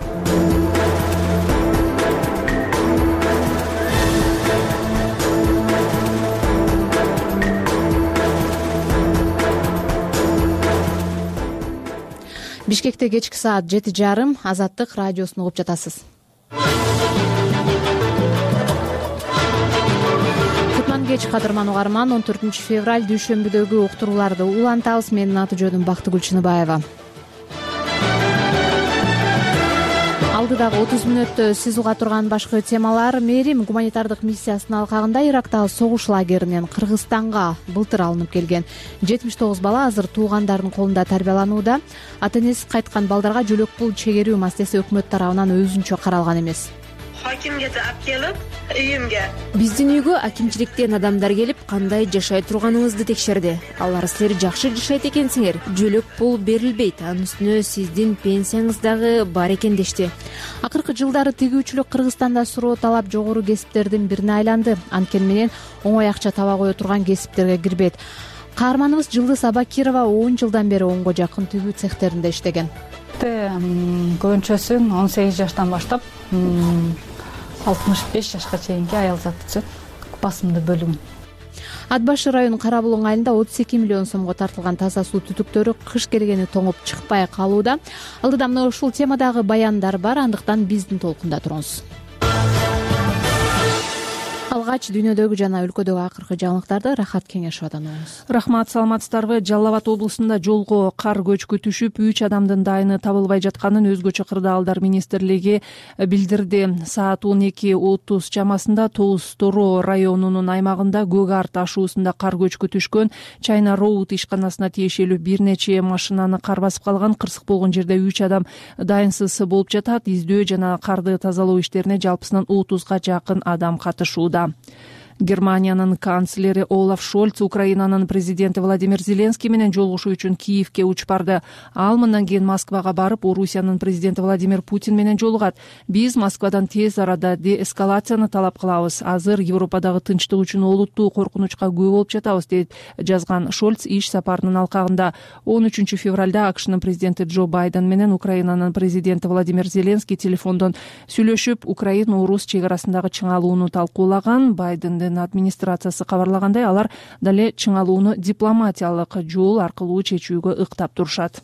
Бишкекте кечки саат жети жарым Азаттык радиосун угуп жатасыз. Кутман кеч, кадырман угарман. он төртүнчү февраль дүйшөмбүдөгү уктурууларды улантабыз. Менин аты жөнүм Бактыгүл Чыныбаева. Алдыдагы отуз мүнөттө сиз уга турган башкы темалар: Мээрим гуманитардык миссиясынын алкагында Ирактагы согуш лагеринен Кыргызстанга былтыр алынып келген жетимиш тогуз бала азыр туугандардын колунда тарбияланууда. Ата-энеси кайткан балдарга жөлөк пул чегерүү маселеси өкмөт тарабынан өзүнчө каралган эмес.
Хакимге алып келип, үйүмгө.
Биздин үйгө акимчиликтен адамдар келип, кандай жашай турганыңызды текшерди. Алар силер жакшы жашайт экенсиңер, жөлөк пул берилбейт, анын үстүнө сиздин пенсияңыз дагы бар экен дешти.
Акыркы жылдары тигүүчүлүк Кыргызстанда суроо талап жогору кесиптердин бирине айланды. Анткени менен оңой акча таба кое турган кесиптерге кирбейт. Каарманыбыз Жылдыз Абакирова он жылдан бери онго жакын тигүү цехтеринде иштеген.
Көбүнчөсүн он сегиз жаштан баштап алтымыш беш жашка чейинки аял заты басымды бөлүгүн.
Ат башы районунун Кара Булуң айылында отуз эки миллион сомго тартылган таза суу түтүктөрү кыш келгени тоңуп чыкпай калууда. Алдыда мына ушул темадагы баяндар бар, андыктан биздин толкунда туруңуз. Алгач дүйнөдөгү жана өлкөдөгү акыркы жаңылыктарды Рахат Кеңешовдон угуңуз.
Рахмат, саламатсыздарбы? Жалал Абад облусунда жолго кар көчкү түшүп, үч адамдын дайыны табылбай жатканын өзгөчө кырдаалдар министрлиги билдирди. Саат он эки отуз чамасында Тоос Торо районунун аймагында Көк Ар ташуусунда кар көчкү түшкөн. Чайна Роуд ишканасына тиешелүү бир нече машинаны кар басып калган. Кырсык болгон жерде үч адам дайынсыз болуп жатат. Издөө жана карды тазалоо иштерине жалпысынан отузга жакын адам катышууда. Германиянын канцлери Олаф Шольц Украинанын президенти Владимир Зеленский менен жолугушуу үчүн Киевке учуп барды. Ал мындан кийин Москвага барып, Орусиянын президенти Владимир Путин менен жолугат. Биз Москвадан тез арада деэскалацияны талап кылабыз. Азыр Европадагы тынчтык үчүн олуттуу коркунучка күбө болуп жатабыз, дейт жазган Шольц иш сапарынын алкагында. он үчүнчү февралда АКШнын президенти Джо Байден менен Украинанын президенти Владимир Зеленский телефондон сүйлөшүп, Украина-Орус чек арасындагы чыңалууну талкуулаган. Байдендин администрациясы кабарлагандай, алар дале чыңалууну дипломатиялык жол аркылуу чечүүгө ыктап турушат.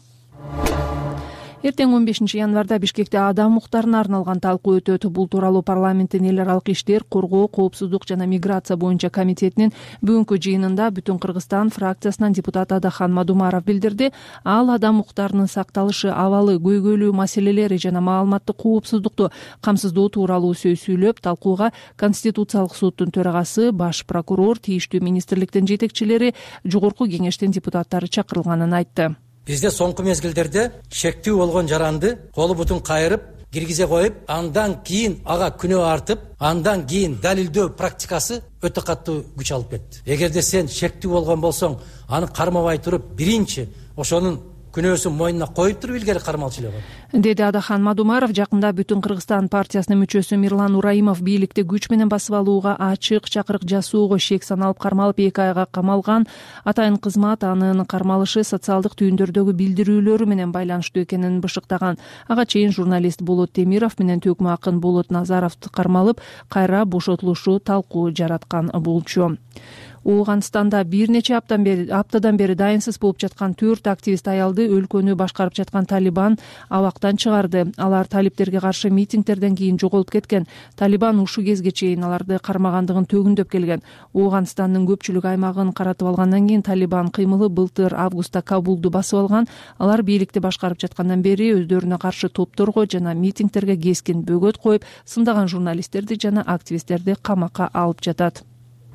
Эртең он бешинчи январда Бишкекте адам укуктарына арналган талкуу өтөт. Бул тууралуу парламенттин эл аралык иштер, коргоо, коопсуздук жана миграция боюнча комитетинин бүгүнкү жыйынында Бүтүн Кыргызстан фракциясынан депутат Адахан Мадумаров билдирди. Ал адам укуктарынын сакталышы, абалы, көйгөйлүү маселелери жана маалыматтык коопсуздукту камсыздоо тууралуу сөз сүйлөп, талкууга Конституциялык соттун төрагасы, баш прокурор, тийиштүү министрликтин жетекчилери, жогорку кеңештин депутаттары чакырылганын айтты.
Бизде соңку мезгилдерде шектүү болгон жаранды колу бутун кайрып, киргизе коюп, андан кийин ага күнөө артып, андан кийин далилдөө практикасы өтө катуу күч алып кетти. Эгерде сен шектүү болгон болсоң, аны кармабай туруп, биринчи ошонун күнөөсүн мойнуна коюп туруп илгери кармалчу эле го,
деди Адахан Мадумаров. Жакында Бүтүн Кыргызстан партиясынын мүчөсү Мирлан Ураимов бийликти күч менен басып алууга ачык чакырык жасоого шек саналып кармалып эки айга камалган. Атайын кызмат анын кармалышы социалдык түйүндөрдөгү билдирүүлөрү менен байланыштуу экенин бышыктаган. Ага чейин журналист Болот Темиров менен төкмө акын Болот Назаровду кармалып, кайра бошотулушу талкуу жараткан болчу. Ооганстанда бир нече аптадан бери дайынсыз болуп жаткан төрт активист аялды өлкөнү башкарып жаткан Талибан абактан чыгарды. Алар талиптерге каршы митингтерден кийин жоголуп кеткен. Талибан ушул кезге чейин аларды кармагандыгын төгүндөп келген. Ооганстандын көпчүлүк аймагын каратып алгандан кийин Талибан кыймылы былтыр августта Кабулду басып алган. Алар бийликти башкарып жаткандан бери өздөрүнө каршы топторго жана митингтерге кескин бөгөт коюп, сындаган журналисттерди жана активисттерди камакка алып жатат.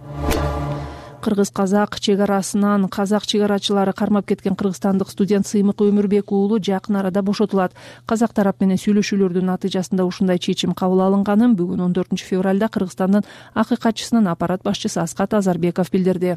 Кыргыз-казак чек-арасынан казак чек-арачылары кармап кеткен кыргызстандык студент Сыймык Өмүрбек уулу жакын арада бошотулат. Казак тарап менен сүйлөшүүлөрдүн натыйжасында ушундай чечим кабыл алынганын бүгүн он төртүнчү февралда Кыргызстандын акыйкатчысынын аппарат башчысы Аскат Азарбеков билдирди.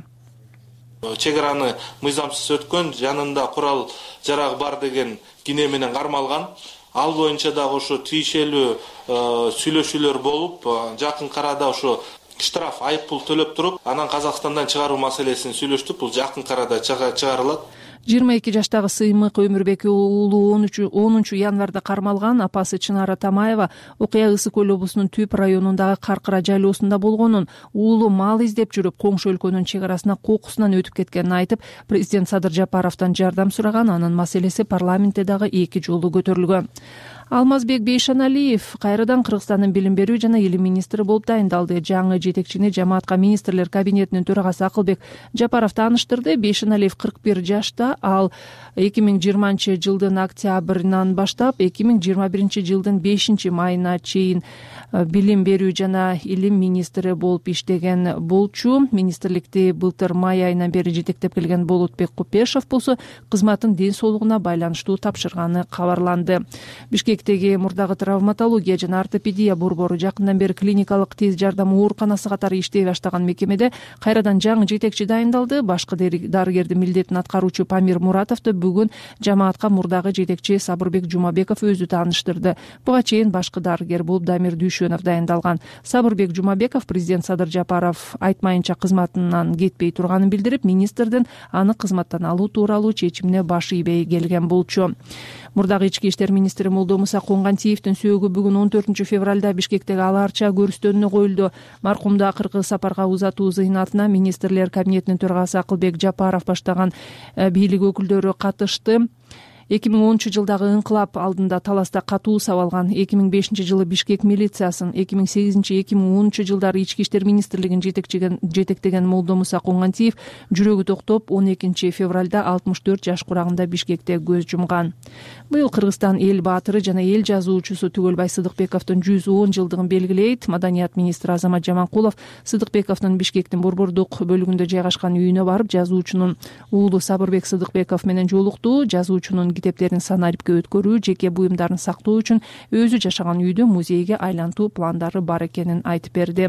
Чек араны мыйзамсыз өткөн, жанында курал жарак бар деген кине менен кармалган. Ал боюнча дагы ошо тиешелүү сүйлөшүүлөр болуп, жакын арада ошо штраф, айып пул төлөп туруп, анан Казакстандан чыгаруу маселесин сүйлөштүк. Бул жакын арада чыгарылат.
жыйырма эки жаштагы Сыймык Өмүрбек уулу онунчу январда кармалган. Апасы Чынара Тамаева окуя Ысык көл облусунун Түп районундагы Каркыра жайлоосунда болгонун, уулу мал издеп жүрүп, коңшу өлкөнүн чек арасына кокусунан өтүп кеткенин айтып, президент Садыр Жапаровдон жардам сураган. Анын маселеси парламентте дагы эки жолу көтөрүлгөн. Алмазбек Бейшаналиев кайрадан Кыргызстандын билим берүү жана илим министри болуп дайындалды. Жаңы жетекчини жамаатка министрлер кабинетинин төрагасы Акылбек Жапаров тааныштырды. Бейшаналиев кырк бир жашта. Ал эки миң жыйырманчы жылдын октябрынан баштап эки миң жыйырма биринчи жылдын бешинчи майына чейин билим берүү жана илим министри болуп иштеген болчу. Министрликти былтыр май айынан бери жетектеп келген Болотбек Купешов болсо кызматын ден соолугуна байланыштуу тапшырганы кабарланды. Бишкектеги мурдагы травматология жана ортопедия борбору жакындан бери клиникалык тез жардам ооруканасы катары иштей баштаган мекемеде кайрадан жаңы жетекчи дайындалды. Башкы дарыгердин милдетин аткаруучу Памир Муратовду бүгүн жамаатка мурдагы жетекчи Сабырбек Жумабеков өзү тааныштырды. Буга чейин башкы дарыгер болуп Дамир Дүйшөнов дайындалган. Сабырбек Жумабеков президент Садыр Жапаров айтмайынча кызматынан кетпей турганын билдирип, министрдин аны кызматтан алуу тууралуу чечимине баш ийбей келген болчу. Мурдагы ички иштер министри Молдомуса Коңгантиевдин сөөгү бүгүн он төртүнчү февралда Бишкектеги аларча көрүстөнүнө коюлду. Маркумду акыркы сапарга узатуу зыйнатына министрлер кабинетинин төрагасы Акылбек Жапаров баштаган бийлик өкүлдөрү катышты. эки миң онунчу жылдагы ыңкылап алдында таласта катуу сабалган эки миң бешинчи жылы Бишкек милициясын, эки миң сегизинчи эки миң онунчу жылдары ички иштер министрлигин жетектеген Молдомуса Коңгантиев жүрөгү токтоп он экинчи февралда алтымыш төрт жаш курагында Бишкекте көз жумган. Быйыл Кыргызстан эл баатыры жана эл жазуучусу Түгөлбай Сыдыкбековдун жүз он жылдыгын белгилейт. Маданият министри Азамат Жаманкулов Сыдыкбековдун Бишкектин борбордук бөлүгүндө жайгашкан үйүнө барып, жазуучунун уулу Сабырбек Сыдыкбеков менен жолукту. Жазуучунун китептерин санариптке өткөрүү, жеке буюмдарын сактоо үчүн өзү жашаган үйдү музейге айлантуу пландары бар экенин айтып берди.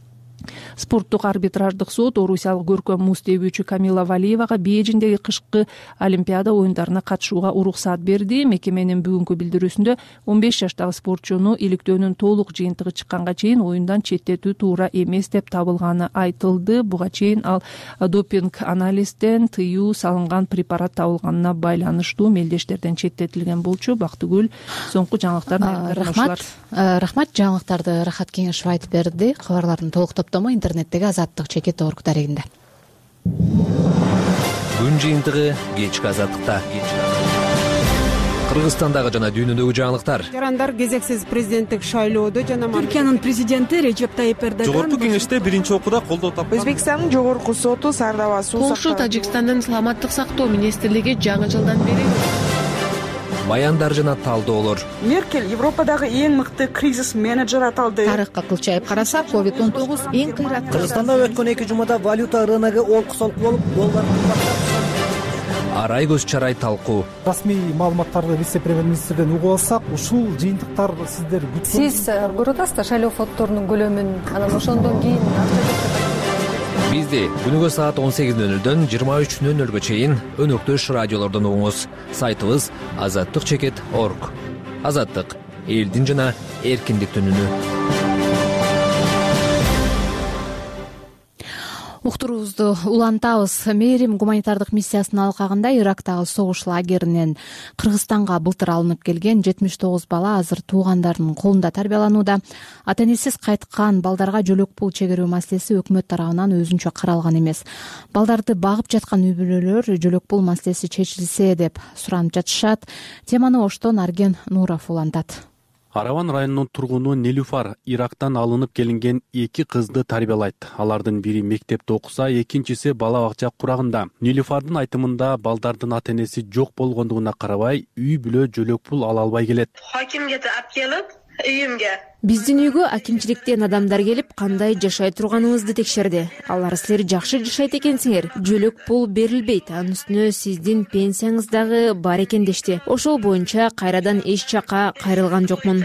Спорттук арбитраждык сот орусиялык көркөм муз тебүүчү Камила Валиевага Бейжиңдеги кышкы Олимпиада оюндарына катышууга уруксаат берди. Мекеменин бүгүнкү билдирүүсүндө он беш жаштагы спортчуну иликтөөнүн толук жыйынтыгы чыкканга чейин оюндан четтетүү туура эмес деп табылганы айтылды. Буга чейин ал допинг анализден тыюу салынган препарат табылганына байланыштуу мелдештерден четтетилген болчу. Бактыгүл, соңку жаңылыктар.
Рахмат. Рахмат, жаңылыктарды Рахат Кеңешев айтып берди. Кабарлардын толук топтому интернеттеги азаттык чекит орг дарегинде.
Күн жыйынтыгы кечки азаттыкта. Кыргызстандагы жана дүйнөдөгү жаңылыктар.
Жарандар кезексиз президенттик шайлоодо жана
Түркиянын президенти Режеп Тайип Эрдоган
жогорку кеңеште биринчи окууда колдоо тапкан.
Өзбекстандын жогорку соту Сардаба суу
Польша, Тажикстандын саламаттык сактоо министрлиги жаңы жылдан бери
Баяндар жана талдоолор.
Меркель Европадагы эң мыкты кризис менеджер аталды.
Тарыхка кылчайып караса, ковид он тогуз эң кыйраттуу.
Кыргызстанда өткөн эки жумада валюта рыногу олкусолук болуп, доллар
Арай көз чарай талкуу.
Расмий маалыматтарды вице-премьер-министрден угуп алсак, ушул жыйынтыктар сиздер күткөн.
Сиз көрүп атасызбы шайлоо фонддорунун көлөмүн, анан ошондон кийин
Бизди күнүгө саат он сегиз нөл нөлдөн жыйырма үч нөл нөлгө чейин өнөктөш радиолордон угуңуз. Сайтыбыз азаттык чекит орг. Азаттык — элдин жана эркиндиктин үнү.
уктуруубузду улантабыз. Мээрим гуманитардык миссиясынын алкагында Ирактагы согуш лагеринен Кыргызстанга былтыр алынып келген жетимиш тогуз бала азыр туугандарынын колунда тарбияланууда. Ата энесиз кайткан балдарга жөлөк пул чегерүү маселеси өкмөт тарабынан өзүнчө каралган эмес. Балдарды багып жаткан үй бүлөлөр жөлөк пул маселеси чечилсе деп суранып жатышат. Теманы Оштон Арген Нуров улантат.
Араван районунун тургуну Нелюфар Ирактан алынып келинген эки кызды тарбиялайт. Алардын бири мектепте окуса, экинчиси бала бакча курагында. Нелюфардын айтымында балдардын ата энеси жок болгондугуна карабай, үй бүлө жөлөк пул ала албай келет.
Хакимге алып келип, үйүмгө
биздин үйгө акимчиликтен адамдар келип, кандай жашай турганыңызды текшерди. Алар силер жакшы жашайт экенсиңер, жөлөк пул берилбейт, анын үстүнө сиздин пенсияңыз дагы бар экен дешти. Ошол боюнча кайрадан эч жака кайрылган жокмун.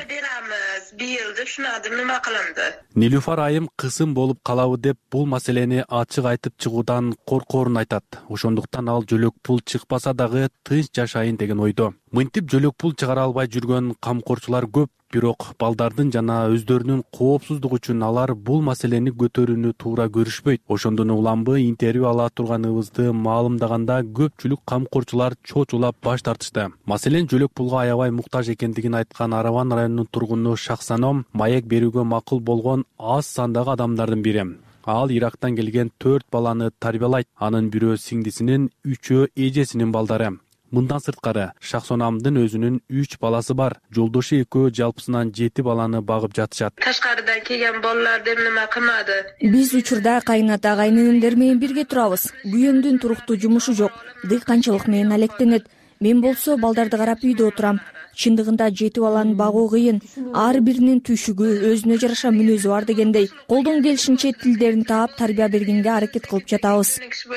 бийилди, ушунадым нема кылынды.
Нелюфар айым кысым болуп калабы деп бул маселени ачык айтып чыгуудан коркоорун айтат. Ошондуктан ал жөлөк пул чыкпаса дагы тынч жашайын деген ойдо. Мынтип жөлөк пул чыгара албай жүргөн камкорчулар көп, бирок балдардын жана өздөрүнүн коопсуздугу үчүн алар бул маселени көтөрүүнү туура көрүшпөйт. Ошондон уламбы интервью ала турганыбызды маалымдаганда көпчүлүк камкорчулар чочулап баш тартышты. Маселен жөлөк пулга аябай муктаж экендигин айткан Араван районунун тургуну Шахсаном маек берүүгө макул болгон аз сандагы адамдардын бири. Ал Ирактан келген төрт баланы тарбиялайт. Анын бирөө сиңдисинин, үчөө эжесинин балдары. Мындан сырткары Шахсонамдын өзүнүн үч баласы бар. Жолдошу экөө жалпысынан жети баланы багып жатышат.
Ташкарыдан келген балалар деп неме кылмады.
Биз учурда кайната кайненемдер менен бирге турабыз. Күйөөмдүн туруктуу жумушу жок. Дыйканчылык менен алектенет. Мен болсо балдарды карап үйдө отурам. Чындыгында жети баланы багуу кыйын. Ар биринин түйшүгү, өзүнө жараша мүнөзү бар дегендей. Колдон келишинче тилдерин таап тарбия бергенге аракет кылып жатабыз.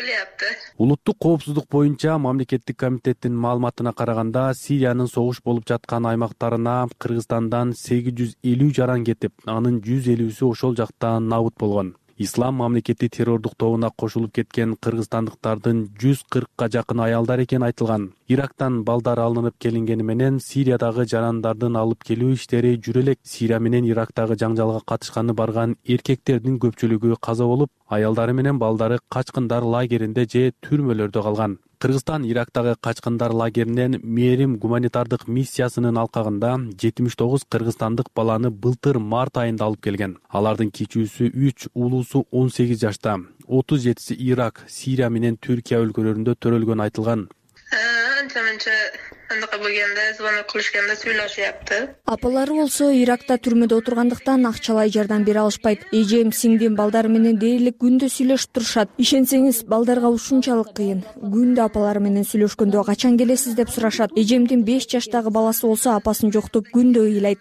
Улуттук коопсуздук боюнча мамлекеттик комитеттин маалыматына караганда, Сириянын согуш болуп жаткан аймактарына Кыргызстандан сегиз жүз элүү жаран кетип, анын жүз элүүсү ошол жакта набыт болгон. Ислам мамлекети террордук тобуна кошулуп кеткен кыргызстандыктардын жүз кыркка жакын аялдар экени айтылган. Ирактан балдар алынып келингени менен Сириядагы жарандардын алып келүү иштери жүрө элек. Сирия менен Ирактагы жаңжалга катышканы барган эркектердин көпчүлүгү каза болуп, аялдары менен балдары качкындар лагеринде же түрмөлөрдө калган. Кыргызстан Ирактагы качкындар лагеринен Мээрим гуманитардык миссиясынын алкагында жетимиш тогуз кыргызстандык баланы былтыр март айында алып келген. Алардын кичүүсү үч, улуусу он сегиз жашта. отуз жетиси Ирак, Сирия менен Түркия өлкөлөрүндө төрөлгөнү айтылган.
Анча-мынча андакы болгондо звонок кылышканда сүйлөшүптү.
Апалары болсо Иракта түрмөдө отургандыктан акчалай жардам бере алышпайт. Эжем, сиңдим балдары менен дээрлик күндө сүйлөшүп турушат. Ишенсеңиз, балдарга ушунчалык кыйын. Күндө апалары менен сүйлөшкөндө качан келесиз деп сурашат. Эжемдин беш жаштагы баласы болсо апасын жоктоп күндө ыйлайт.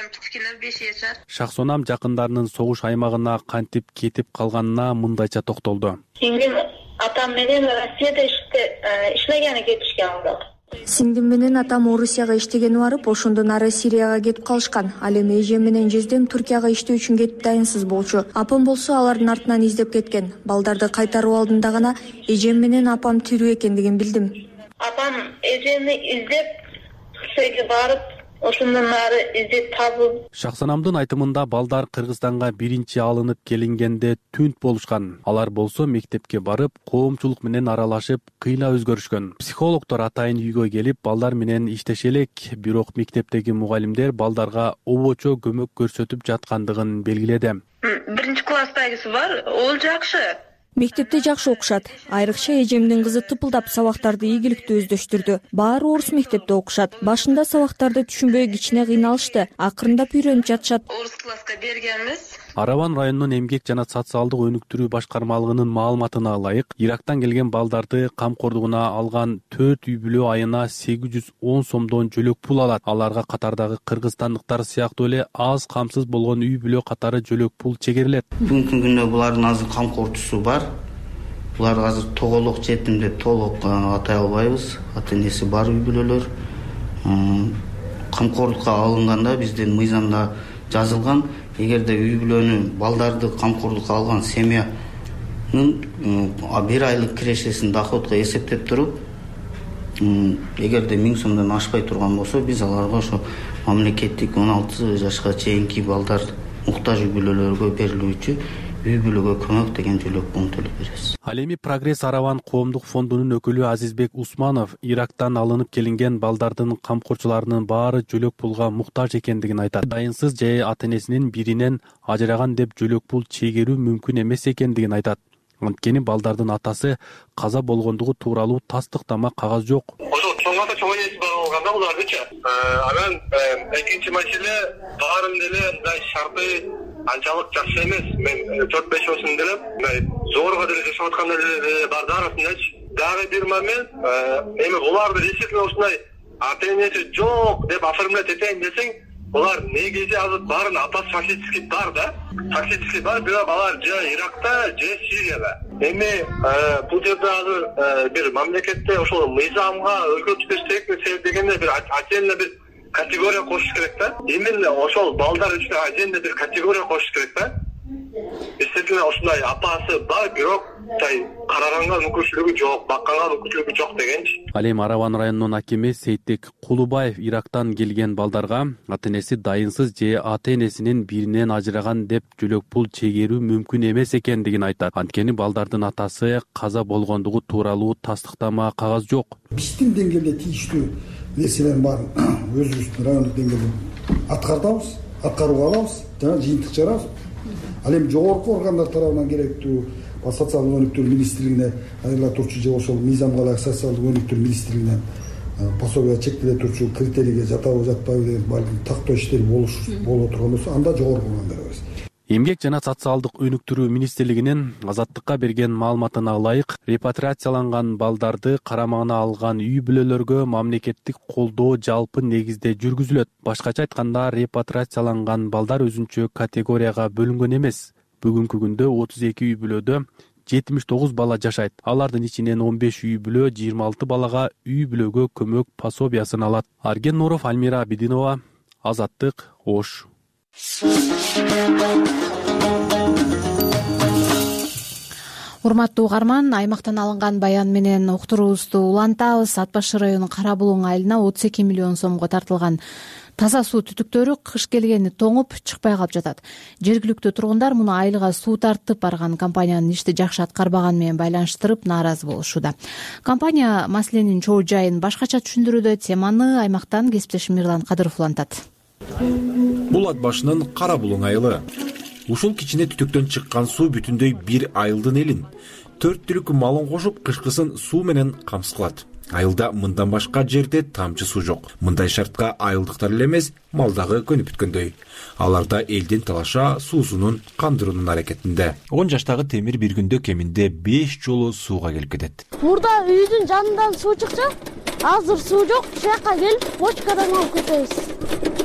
Шахсонам жакындарынын согуш аймагына кантип кетип калганына мындайча токтолду.
Сиңдим атам менен Россияда иштегени кетишкен алар.
Сиңдим менен атам Орусияга иштегени барып, ошондон ары Сирияга кетип калышкан. Ал эми эжем менен жездем Түркияга иштөө үчүн кетип дайынсыз болчу. Апам болсо алардын артынан издеп кеткен. Балдарды кайтарып алдында гана эжем менен апам тирүү экендигин билдим.
Апам эжемни издеп Түркияга барып, ошондон ары издеп табып.
Шахсанамдын айтымында балдар Кыргызстанга биринчи алынып келингенде түнт болушкан. Алар болсо мектепке барып, коомчулук менен аралашып, кыйла өзгөрүшкөн. Психологдор атайын үйгө келип, балдар менен иштеше элек, бирок мектептеги мугалимдер балдарга обочо көмөк көрсөтүп жаткандыгын белгиледи.
Биринчи класстагысы бар, ол жакшы.
Мектепте жакшы окушат. Айрыкча эжемдин кызы тыпылдап сабактарды ийгиликтүү өздөштүрдү. Баары орус мектепте окушат. Башында сабактарды түшүнбөй кичине кыйналышты. Акырындап үйрөнүп жатышат.
Орус класска бергенбиз.
Араван районунун эмгек жана социалдык өнүктүрүү башкармалыгынын маалыматына ылайык, Ирактан келген балдарды камкордугуна алган төрт үй бүлө айына сегиз жүз он сомдон жөлөк пул алат. Аларга катардагы кыргызстандыктар сыяктуу эле аз камсыз болгон үй бүлө катары жөлөк пул чегерилет.
Бүгүнкү күндө булардын азыр камкортуусу бар. Булар азыр тоголок жетим деп толук атай албайбыз. Ата энеси бар үй бүлөлөр. Камкорлукка алынганда биздин мыйзамда жазылган, эгерде үй бүлөнү балдарды камкорлукка алган семьянын бир айлык кирешесин доходко эсептеп туруп, эгерде миң сомдон ашпай турган болсо, биз аларга ошо мамлекеттик он алты жашка чейинки балдар муктаж үй бүлөлөргө берилүүчү үй бүлөгө көмөк деген жөлөк пункт төлөп беребиз.
Ал эми Прогресс Араван коомдук фондунун өкүлү Азизбек Усманов Ирактан алынып келинген балдардын камкорчуларынын баары жөлөк пулга муктаж экендигин айтат. Дайынсыз же ата энесинин биринен ажыраган деп жөлөк пул чегерүү мүмкүн эмес экендигин айтат. Анткени балдардын атасы каза болгондугу тууралуу тастыктама кагаз жок.
Ошо чоң ата чоң энеси бар болгондо булардычы. Анан экинчи маселе баарын деле мындай шарты анчалык жакшы эмес. Мен төрт беш жашым деле мындай зорго деле жашап аткандар деле бар да арасындачы. Дагы бир момент эми буларды действительно ушундай ата энеси жок деп оформлять этейин десең, булар негизи азыр баарын апасы фактически бар да. Фактически бар, бирок алар же Иракта, же Сирияда. Эми бул жерде азыр бир мамлекетте ошол мыйзамга өзгөртүш керекми дегенде бир отдельно бир категория кошуш керек да. Именно ошол балдар үчүн отдельно бир категория кошуш керек да. Действительно ушундай апасы бар, бирок караганга мүмкүнчүлүгү жок, бакканга мүмкүнчүлүгү жок дегенчи.
Ал эми Араван районунун акими Сейтбек Кулубаев Ирактан келген балдарга ата энеси дайынсыз же ата энесинин биринен ажыраган деп жөлөк пул чегерүү мүмкүн эмес экендигин айтат. Анткени балдардын атасы каза болгондугу тууралуу тастыктама кагаз жок.
Биздин деңгээлде тийиштүү нерселердин баарын өзүбүздүн райондук деңгээлде аткартабыз, аткарууга алабыз, жана жыйынтык чыгарабыз. Ал эми жогорку органдар тарабынан керектүү социалдык өнүктүрүү министрлигине айрыла турчу же ошол мыйзамга ылайык социалдык өнүктүрүү министрлигинен пособия чектеле турчу критерийге жатабы жатпайбы деген балким тактоо иштери болуш боло турган болсо анда жогорку орган беребиз.
Эмгек жана социалдык өнүктүрүү министрлигинин Азаттыкка берген маалыматына ылайык, репатриацияланган балдарды карамагына алган үй бүлөлөргө мамлекеттик колдоо жалпы негизде жүргүзүлөт. Башкача айтканда, репатриацияланган балдар өзүнчө категорияга бөлүнгөн эмес. Бүгүнкү күндө отуз эки үй бүлөдө жетимиш тогуз бала жашайт. Алардын ичинен он беш үй бүлө жыйырма алты балага үй бүлөгө көмөк пособиясын алат. Арген Нуров, Альмира Абидинова, Азаттык, Ош.
Урматтуу угарман, аймактан алынган баян менен уктуруубузду улантабыз. Ат башы районунун Кара Булуң айылына отуз эки миллион сомго тартылган таза суу түтүктөрү кыш келгени тоңуп чыкпай калып жатат. Жергиликтүү тургундар муну айылга суу тартып барган компаниянын ишти жакшы аткарбаганы менен байланыштырып нааразы болушууда. Компания маселенин чоо жайын башкача түшүндүрүүдө. Теманы аймактан кесиптешим Мирлан Кадыров улантат.
Бул ат башынын Кара Булуң айылы. Ушул кичине түтүктөн чыккан суу бүтүндөй бир айылдын элин, төрт түлүк малын кошуп кышкысын суу менен камсыз кылат. Айылда мындан башка жерде тамчы суу жок. Мындай шартка айылдыктар эле эмес, мал дагы көнүп бүткөндөй. Аларда элдин талаша суусунун кандыруунун аракетинде. он жаштагы Темир бир күндө кеминде беш жолу сууга келип кетет.
Мурда үйдүн жанынан суу чыкчу, азыр суу жок. Жака келип бочкадан алып кетебиз.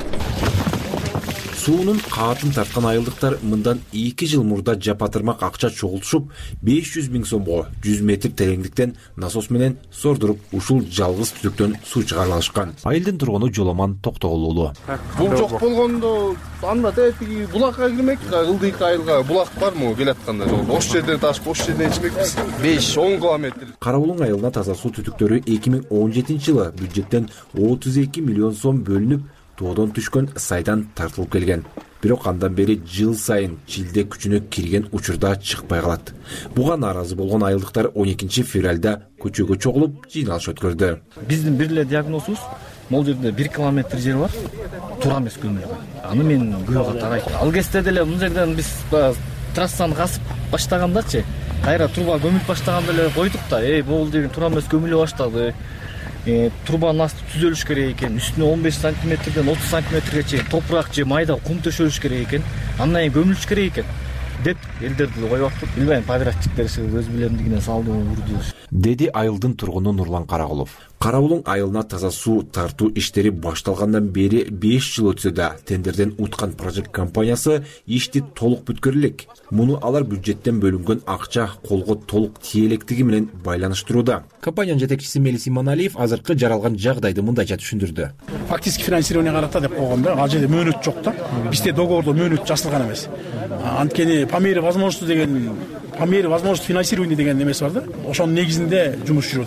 Суунун каатын тарткан айылдыктар мындан эки жыл мурда жапатырмак акча чогултушуп, беш жүз миң сомго жүз метр тереңдиктен насос менен сордуруп ушул жалгыз түтүктөн суу чыгарып алышкан. Айылдын тургуну Жоламан Токтогул уулу.
Бул жок болгондо анда тетиги булакка кирмек, ылдыйкы айылга булак бармы келатканда жол. Ош жерден ташып, ош жерден ичмекпиз. беш он километр.
Кара Булуң айылына таза суу түтүктөрү эки миң он жетинчи жылы бюджеттен отуз эки миллион сом бөлүнүп, тоодон түшкөн сайдан тартылып келген. Бирок андан бери жыл сайын чилде күчүнө кирген учурда чыкпай калат. Буга нааразы болгон айылдыктар он экинчи февралда көчөгө чогулуп жыйналыш өткөрдү.
Биздин бир эле диагнозубуз, могул жерде бир километр жер бар, туура эмес көмүлгөн. Аны мен күбө катарайт. Ал кезде деле мына жерден биз трассаны касып баштагандачы, кайра труба көмүлүп баштаганда эле койдук да, эй, могул деген туура эмес көмүлө баштады. Трубанын асты түзөлүш керек экен. Үстүнө он беш сантиметрден отуз сантиметрге чейин топурак же майда кум төшөлүш керек экен. Андан кийин көмүлүш керек экен деп элдерди коюп аттык. Билбейм, подрядчиктер өз билемдигинен салдыбы урду
деди айылдын тургуну Нурлан Карагулов. Кара Булуң айылына таза суу тартуу иштери башталгандан бери беш жыл өтсө да, тендерден уткан прожект компаниясы ишти толук бүткөрө элек. Муну алар бюджеттен бөлүнгөн акча колго толук тие электиги менен байланыштырууда. Компаниянын жетекчиси Мелис Иманалиев азыркы жаралган жагдайды мындайча түшүндүрдү.
Фактически финансирование карата деп койгондо, ал жерде мөөнөт жок да. Бизде договордо мөөнөт жазылган эмес. Анткени по мере возможности деген, по мере возможности финансирования деген эмес бар да. Ошонун негизинде жумуш жүрүп атат.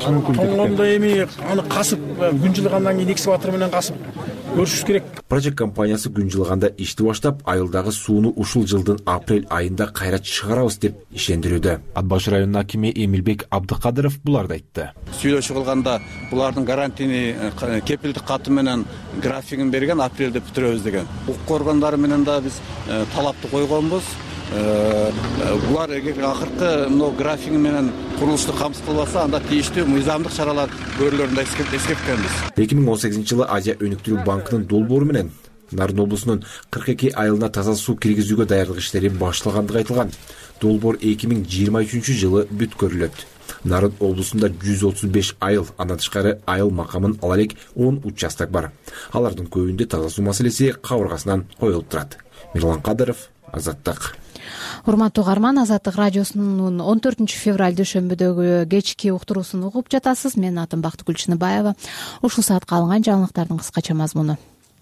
тоңгондо эми аны касып күн жылыгандан кийин экскаватор менен касып көрүшүш керек.
Project компаниясы күн жылыганда ишти баштап, айылдагы сууну ушул жылдын апрель айында кайра чыгарабыз деп ишендирүүдө. Ат баш районунун акими Эмилбек Абдыкадыров буларды айтты.
Сүйлөшүп калганда булардын гарантийни кепилдик каты менен графигин берген, апрелде бүтүрөбүз деген. Укук органдары менен да биз талапты койгонбуз. Булар акыркы мына графиги менен курулушту камсыз кылбаса, анда тийиштүү мыйзамдык чаралар көрүлөрүн да эскерткенбиз.
эки миң он сегизинчи жылы Азия өнүктүрүү банкынын долбоору менен Нарын облусунун кырк эки айылына таза суу киргизүүгө даярдык иштери башталгандыгы айтылган. Долбоор эки миң жыйырма үчүнчү жылы бүткөрүлөт. Нарын облусунда жүз отуз беш айыл, андан тышкары айыл макамын ала элек он участок бар. Алардын көбүндө таза суу маселеси кабыргасынан коюлуп турат. Мирлан Кадыров, Азаттык.
Урматтуу угарман, Азаттык радиосунун он төртүнчү февраль дүйшөмбүдөгү кечки уктуруусун угуп жатасыз. Менин атым Бактыгүл Чыныбаева. Ушул саатка алынган жаңылыктардын кыскача мазмуну.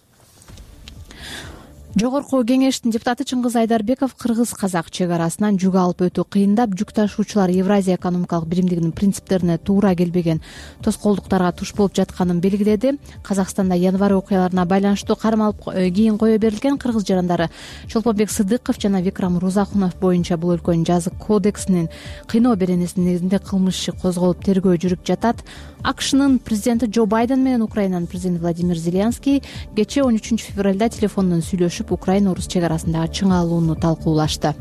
Жогорку кеңештин депутаты Чыңгыз Айдарбеков кыргыз-казак чек арасынан жүк алып өтүү кыйындап, жүк ташуучулар Евразия экономикалык биримдигинин принциптерине туура келбеген тоскоолдуктарга туш болуп жатканын белгиледи. Казакстанда январь окуяларына байланыштуу кармалып кийин кое берилген кыргыз жарандары Чолпонбек Сыдыков жана Викрам Рузахунов боюнча бул өлкөнүн жазык кодексинин кыйноо беренесинин негизинде кылмыш иши козголуп тергөө жүрүп жатат. АКШнын президенти Джо Байден менен Украинанын президенти Владимир Зеленский кечээ он үчүнчү февралда телефондон сүйлөшүп, Украина-Орус чек арасындагы чыңалууну талкуулашты.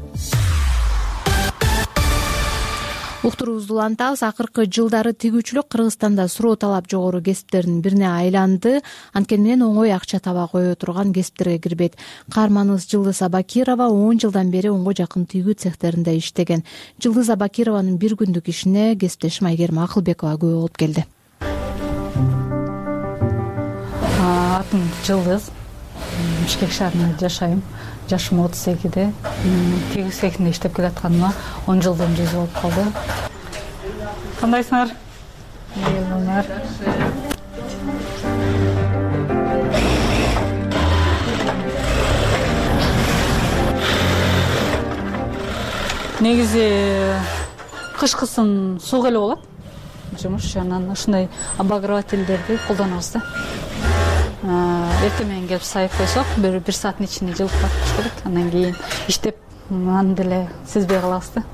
Уктуруубузду улантабыз. Акыркы жылдары тигүүчүлүк Кыргызстанда суроо талап жогору кесиптердин бирине айланды. Анткени менен оңой акча таба кое турган кесиптерге кирбейт. Каарманыбыз Жылдыз Абакирова он жылдан бери онго жакын тигүү цехтеринде иштеген. Жылдыз Абакированын бир күндүк ишине кесиптешим Айгерим Акылбекова күбө болуп келди.
Атым Жылдыз. Бишкек шаарында жашайм. Жашым отуз экиде. Тигүү цехинде иштеп келатканыма он жылдын жүзү болуп калды. Кандайсыңар? Ийгилиңер. Негизи кышкысын суук эле болот. Жумуш анан ушундай обогревательдерди колдонобуз да. Эртең менен келип сайып койсок, бир бир сааттын ичинде жылып калыш керек. Андан кийин иштеп, анан деле сезбей калабыз да.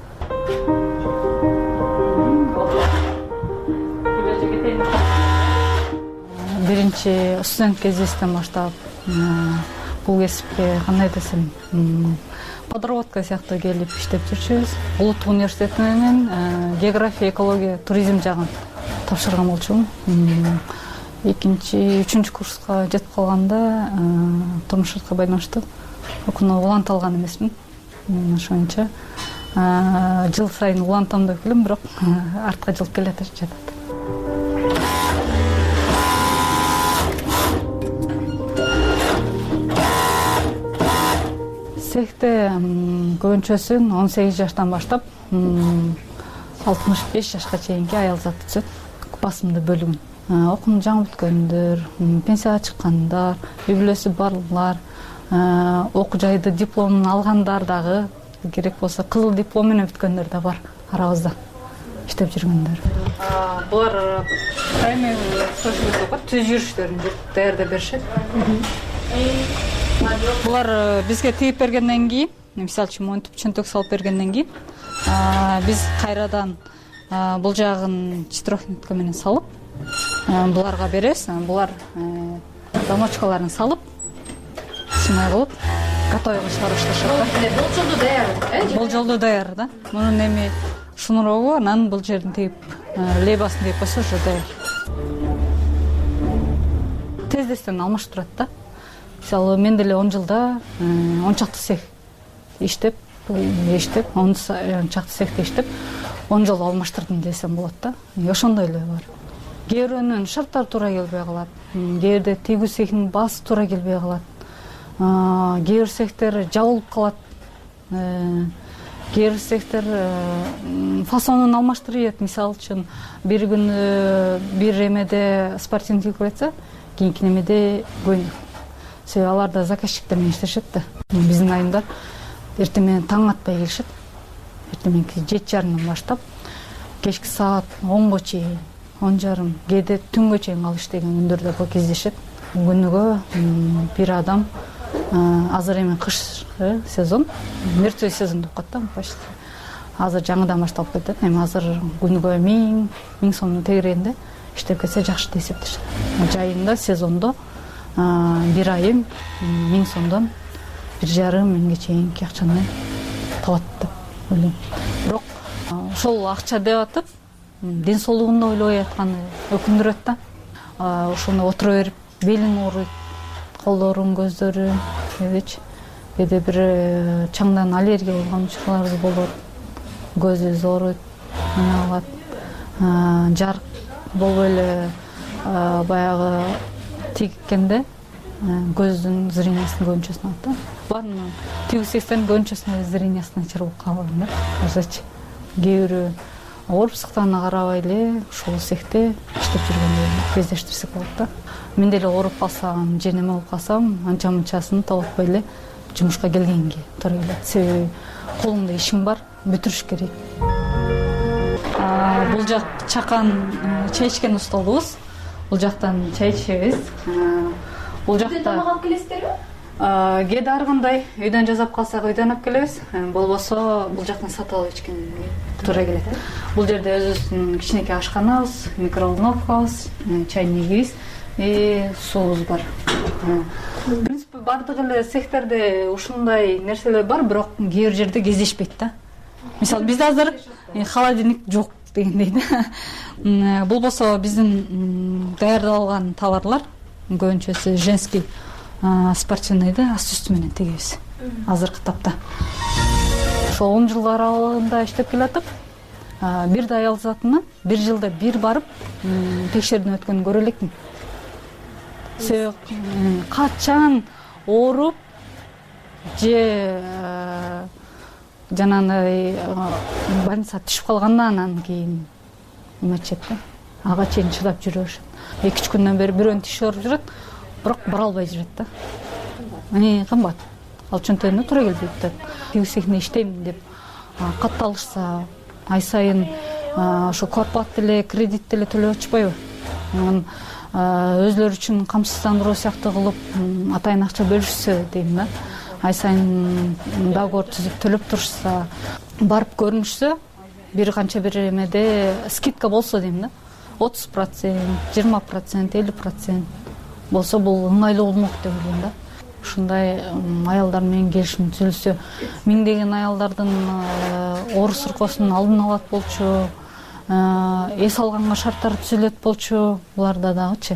Биринчи студент кезибизден баштап бул кесипке кандай десем, подработка сыяктуу келип иштеп жүрчүбүз. Улуттук университетинен география, экология, туризм жагын тапшырган болчумун. Экинчи, үчүнчү курска жетип калганда турмуш шартка байланыштуу окууну уланта алган эмесмин. Ошончо жыл сайын улантам деп элем, бирок артка жылып келе жатат. Цехте көбүнчөсүн он сегиз жаштан баштап алтымыш беш жашка чейинки аял заты түзөт. Басымдуу бөлүгүн окууну жаңы бүткөндөр, пенсияга чыккандар, үй бүлөсү барлар, окуу жайды дипломун алгандар дагы, керек болсо кызыл диплом менен бүткөндөр да бар арабызда иштеп жүргөндөр. Булар таймен түз жүрүштөрүн даярдап беришет. Булар бизге тигип бергенден кийин, мисалы үчүн монтип чөнтөк салып бергенден кийин, биз кайрадан бул жагын читрохнитка менен салып, буларга беребиз. Булар замочкаларын салып, сымай кылып, готовый кылып чыгарышат. Бул жолду даяр, бул жолду даяр да. Мунун эми шнурогу, анан бул жерин тигип, лейбасын тигип койсо уже даяр. Тездестен алмаштырат да. Мисалы, мен деле он жылда он чакты цех иштеп, иштеп, он чакты цехте иштеп, он жыл алмаштырдым десем болот да. Ошондой эле бар. Кээ бирөөнүн шарттары туура келбей калат. Кээ бирде тигүү цехинин баасы туура келбей калат. Кээ бир цехтер жабылып калат. Кээ бир цехтер фасонун алмаштырып, мисалы үчүн бир күнү бир эмеде спортивный кийип кетсе, кийинки эмеде көйнөк. Себеби аларда заказчиктер менен иштешет да. Биздин айымдар эртең менен таң атпай келишет. Эртең менен жети жарымдан баштап кечки саат онго чейин, он жарым, кээде түнгө чейин калыш деген күндөр да кездешет. Күнүгө бир адам, азыр эми кышкы сезон, мертвый сезон деп коет да, почти. Азыр жаңыдан башталып кетет. Эми азыр күнүгө миң, миң сомдун тегерегинде иштеп кетсе жакшы деп эсептешет. Жайында, сезондо бир айым миң сомдон бир жарым миңге чейинки акчаны табат деп ойлойм. Бирок ошол акча деп атып, ден соолугунду ойлобой атканы өкүндүрөт да. Ошону отура берип, белиң ооруйт, колдорун, көздөрү, эбичи. Кээде бир чаңдан аллергия болгон учурлар болот. Көзү ооруйт, мына алат. Жарык болбой эле баягы тигкенде көздүн зрениясын көбүнчөсүн алат да. Баардын тигүү сексен көбүнчөсүнө зрениясына чыгып калган да. Ошочу кээ бирөө ооруп сыктыгына карабай эле ушул сехте иштеп жүргөндө кездештирсек болот да. Мен деле ооруп калсам, же неме болуп калсам, анча мынчасын токтотпой эле жумушка келгенге туура келет. Себеби колуңда ишиң бар, бүтүрүш керек. Бул жак чакан чай ичкен усталыбыз. Бул жактан чай ичебиз. Бул жакта тамак алып келесиздерби? Кээде ар кандай үйдөн жасап калсак үйдөн алып келебиз. Болбосо бул жактан сатып алып ичкенге туура келет. Бул жерде өзүбүздүн кичинекей ашканабыз, микроволновкабыз, чайнигибиз, суубуз бар. В принципе, бардык эле цехтерде ушундай нерселер бар, бирок кээ бир жерде кездешпейт да. Мисалы, бизде азыр холодильник жок дегендей да. Болбосо биздин даярдалган товарлар көбүнчөсү женский, спортивныйды асты үстү менен тегебиз азыркы тапта. Ошол он жыл аралыгында иштеп келатып, бир да аял затына бир жылда бир барып текшерүүдөн өткөнүн көрө элекмин. Себеби качан ооруп же жанагындай больницага түшүп калгандан анан кийин эметчет да. Ага чейин чыдап жүрө беришет. эки үч күндөн бери бирөөнү текшерип жүрөт, бирок бара албай жүрөт да. Эми кымбат. Ал чөнтөгүнө туура келбейт да. Тигүү цехинде иштейм деп катталышса, ай сайын ошо квартплат деле, кредит деле төлөп атышпайбы? Анан өзлөрү үчүн камсыздандыруу сыяктуу кылып атайын акча бөлүшсө дейм да. Ай сайын договор түзүп төлөп турушса, барып көрүнүшсө, бир канча бир эмеде скидка болсо дейм да. отуз процент, жыйырма процент, элүү процент болсо бул ыңгайлуу болмок деп ойлойм да. Ушундай аялдар менен келишим түзүлсө, миңдеген аялдардын оору сыркоосунун алдын алат болчу, эс алганга шарттар түзүлөт болчу, буларда дагычы.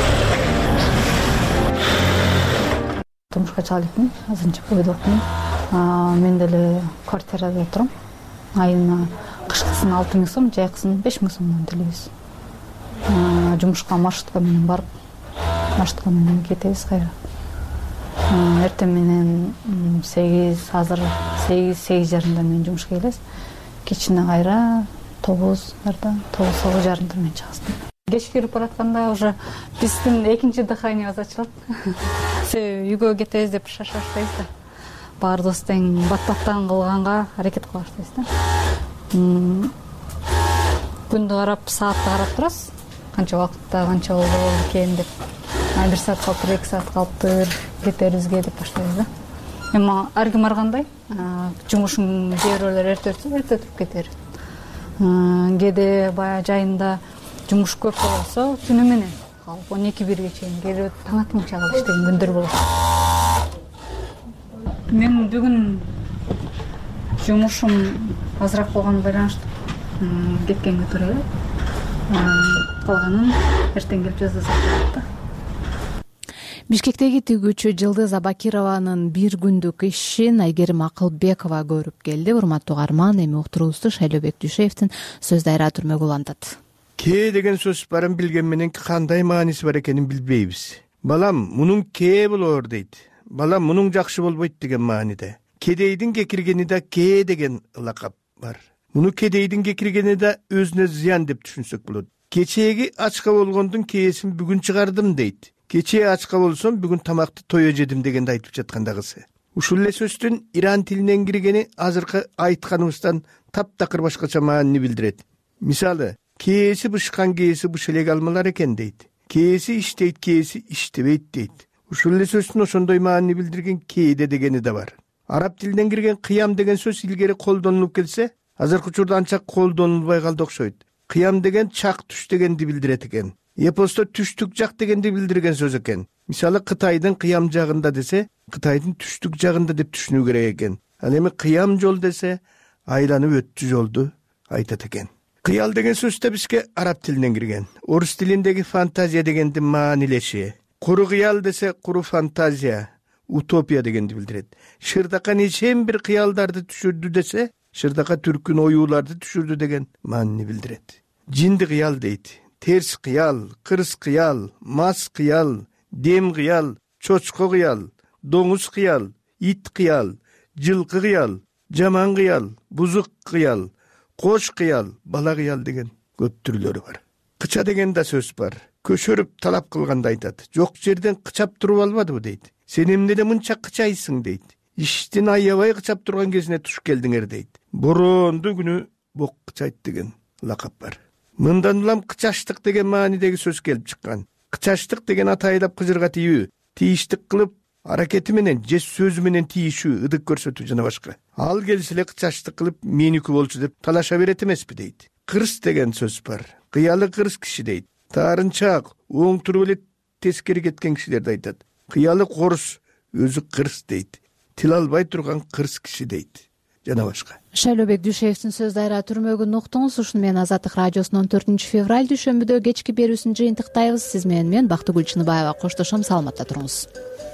Турмушка чыга элекмин, азырынча бойдокмун. Мен деле квартирада турам. Айына кышкысын алты миң сом, жайкысын беш миң сомдон төлөйбүз. Жумушка маршрутка менен барып, маршрутка менен кетебиз кайра. Эртең менен сегиз, азыр сегиз, сегиз жарымда мен жумушка келебиз. Кечине кайра тогуздарда, тогуз, тогуз жарымда мен чыгасыз. Кеч кирип баратканда уже биздин экинчи дыханиябыз ачылат. Себеби үйгө кетебиз деп шаша баштайбыз да. Баарыбыз тең бат-баттан кылганга аракет кыла баштайбыз да. Күндү карап, саатты карап турасыз. Канча убакытта, канча болду экен деп. Бир саат калыптыр, эки саат калыптыр, кетерибизге деп баштайбыз да. Эми ар ким ар кандай, жумушун кээ бирөөлөр эрте өтсө, эрте өтүп кетер. Кээде баягы жайында жумуш көп болсо, түнү менен калып он эки бирге чейин келип таң атмайча калып иштеген күндөр болот. Мен бүгүн жумушум азыраак болгонуна байланыштуу кеткенге туура келет. Калганын эртең келип жаздасак болот да.
Бишкектеги тигүүчү Жылдыз Абакированын бир күндүк ишин Айгерим Акылбекова көрүп келди. Урматтуу угарман, эми уктуруубузду Шайлообек Дүйшеевдин сөз дайра түрмөгү улантат.
Кээ деген сөз барын билген менен кандай мааниси бар экенин билбейбиз. Балам, мунун кээ болор дейт. Балам, мунун жакшы болбойт деген мааниде. Кедейдин кекиргени да кээ деген ылакап бар. Муну кедейдин кекиргени да өзүнө зыян деп түшүнсөк болот. Кечээги ачка болгондун кээсин бүгүн чыгардым дейт. Кечээ ачка болсом бүгүн тамакты тое жедим дегенди айтып жаткандагысы. Ушул эле сөздүн иран тилинен киргени азыркы айтканыбыздан таптакыр башкача маанини билдирет. мисалы кээси бышкан кээси быш элек алмалар экен дейт. Кээси иштейт, кээси иштебейт дейт. Ушул эле сөздүн ошондой маани билдирген кээде дегени да бар. Араб тилинен кирген кыям деген сөз илгери колдонулуп келсе, азыркы учурда анча колдонулбай калды окшойт. Кыям деген чак түш дегенди билдирет экен. Эпосто түштүк жак дегенди билдирген сөз экен. Мисалы Кытайдын кыям жагында десе, Кытайдын түштүк жагында деп түшүнүү керек экен. Ал эми кыям жол десе, айланып өттү жолду айтат экен. Кыял деген сөз да бизге араб тилинен кирген. Орус тилиндеги фантазия дегенди маанилеши. Куру кыял десе, куру фантазия, утопия дегенди билдирет. Шырдака нечен бир кыялдарды түшүрдү десе, шырдака түркүн оюуларды түшүрдү деген маанини билдирет. Жинди кыял дейт. Терс кыял, кырс кыял, мас кыял, дем кыял, чочко кыял, доңуз кыял, ит кыял, жылкы кыял, жаман кыял, бузук кыял, кош кыял, бала кыял деген көп түрлөрү бар. Кыча деген да сөз бар. Көшөрүп талап кылганда айтат. Жок жерден кычап туруп албадыбы дейт. Сен эмнеде мынча кычайсың дейт. Иштин аябай кычап турган кезине туш келдиңер дейт. Боронду күнү бок кычайт деген лакап бар. Мындан улам кычаштык деген маанидеги сөз келип чыккан. Кычаштык деген атайлап кыжырга тийүү, тийиштик кылып аракети менен же сөзү менен тийишүү, ыдык көрсөтүү жана башка. Ал келсе эле кычаштык кылып меники болчу деп талаша берет эмеспи дейт. Кырс деген сөз бар. Кыялы кырс киши дейт. Таарынчаак, оң туруп эле тескери кеткен кишилерди айтат. Кыялы корус, өзү кырс дейт. Тил албай турган кырс киши дейт. Жана башка.
Шайлообек Дүйшеевдин сөз дайра түрмөгүн уктуңуз. Ушуну менен Азаттык радиосунун он төртүнчү февраль дүйшөмбүдө кечки берүүсүн жыйынтыктайбыз. Сиз менен мен Бактыгүл Чыныбаева коштошом. Саламатта туруңуз.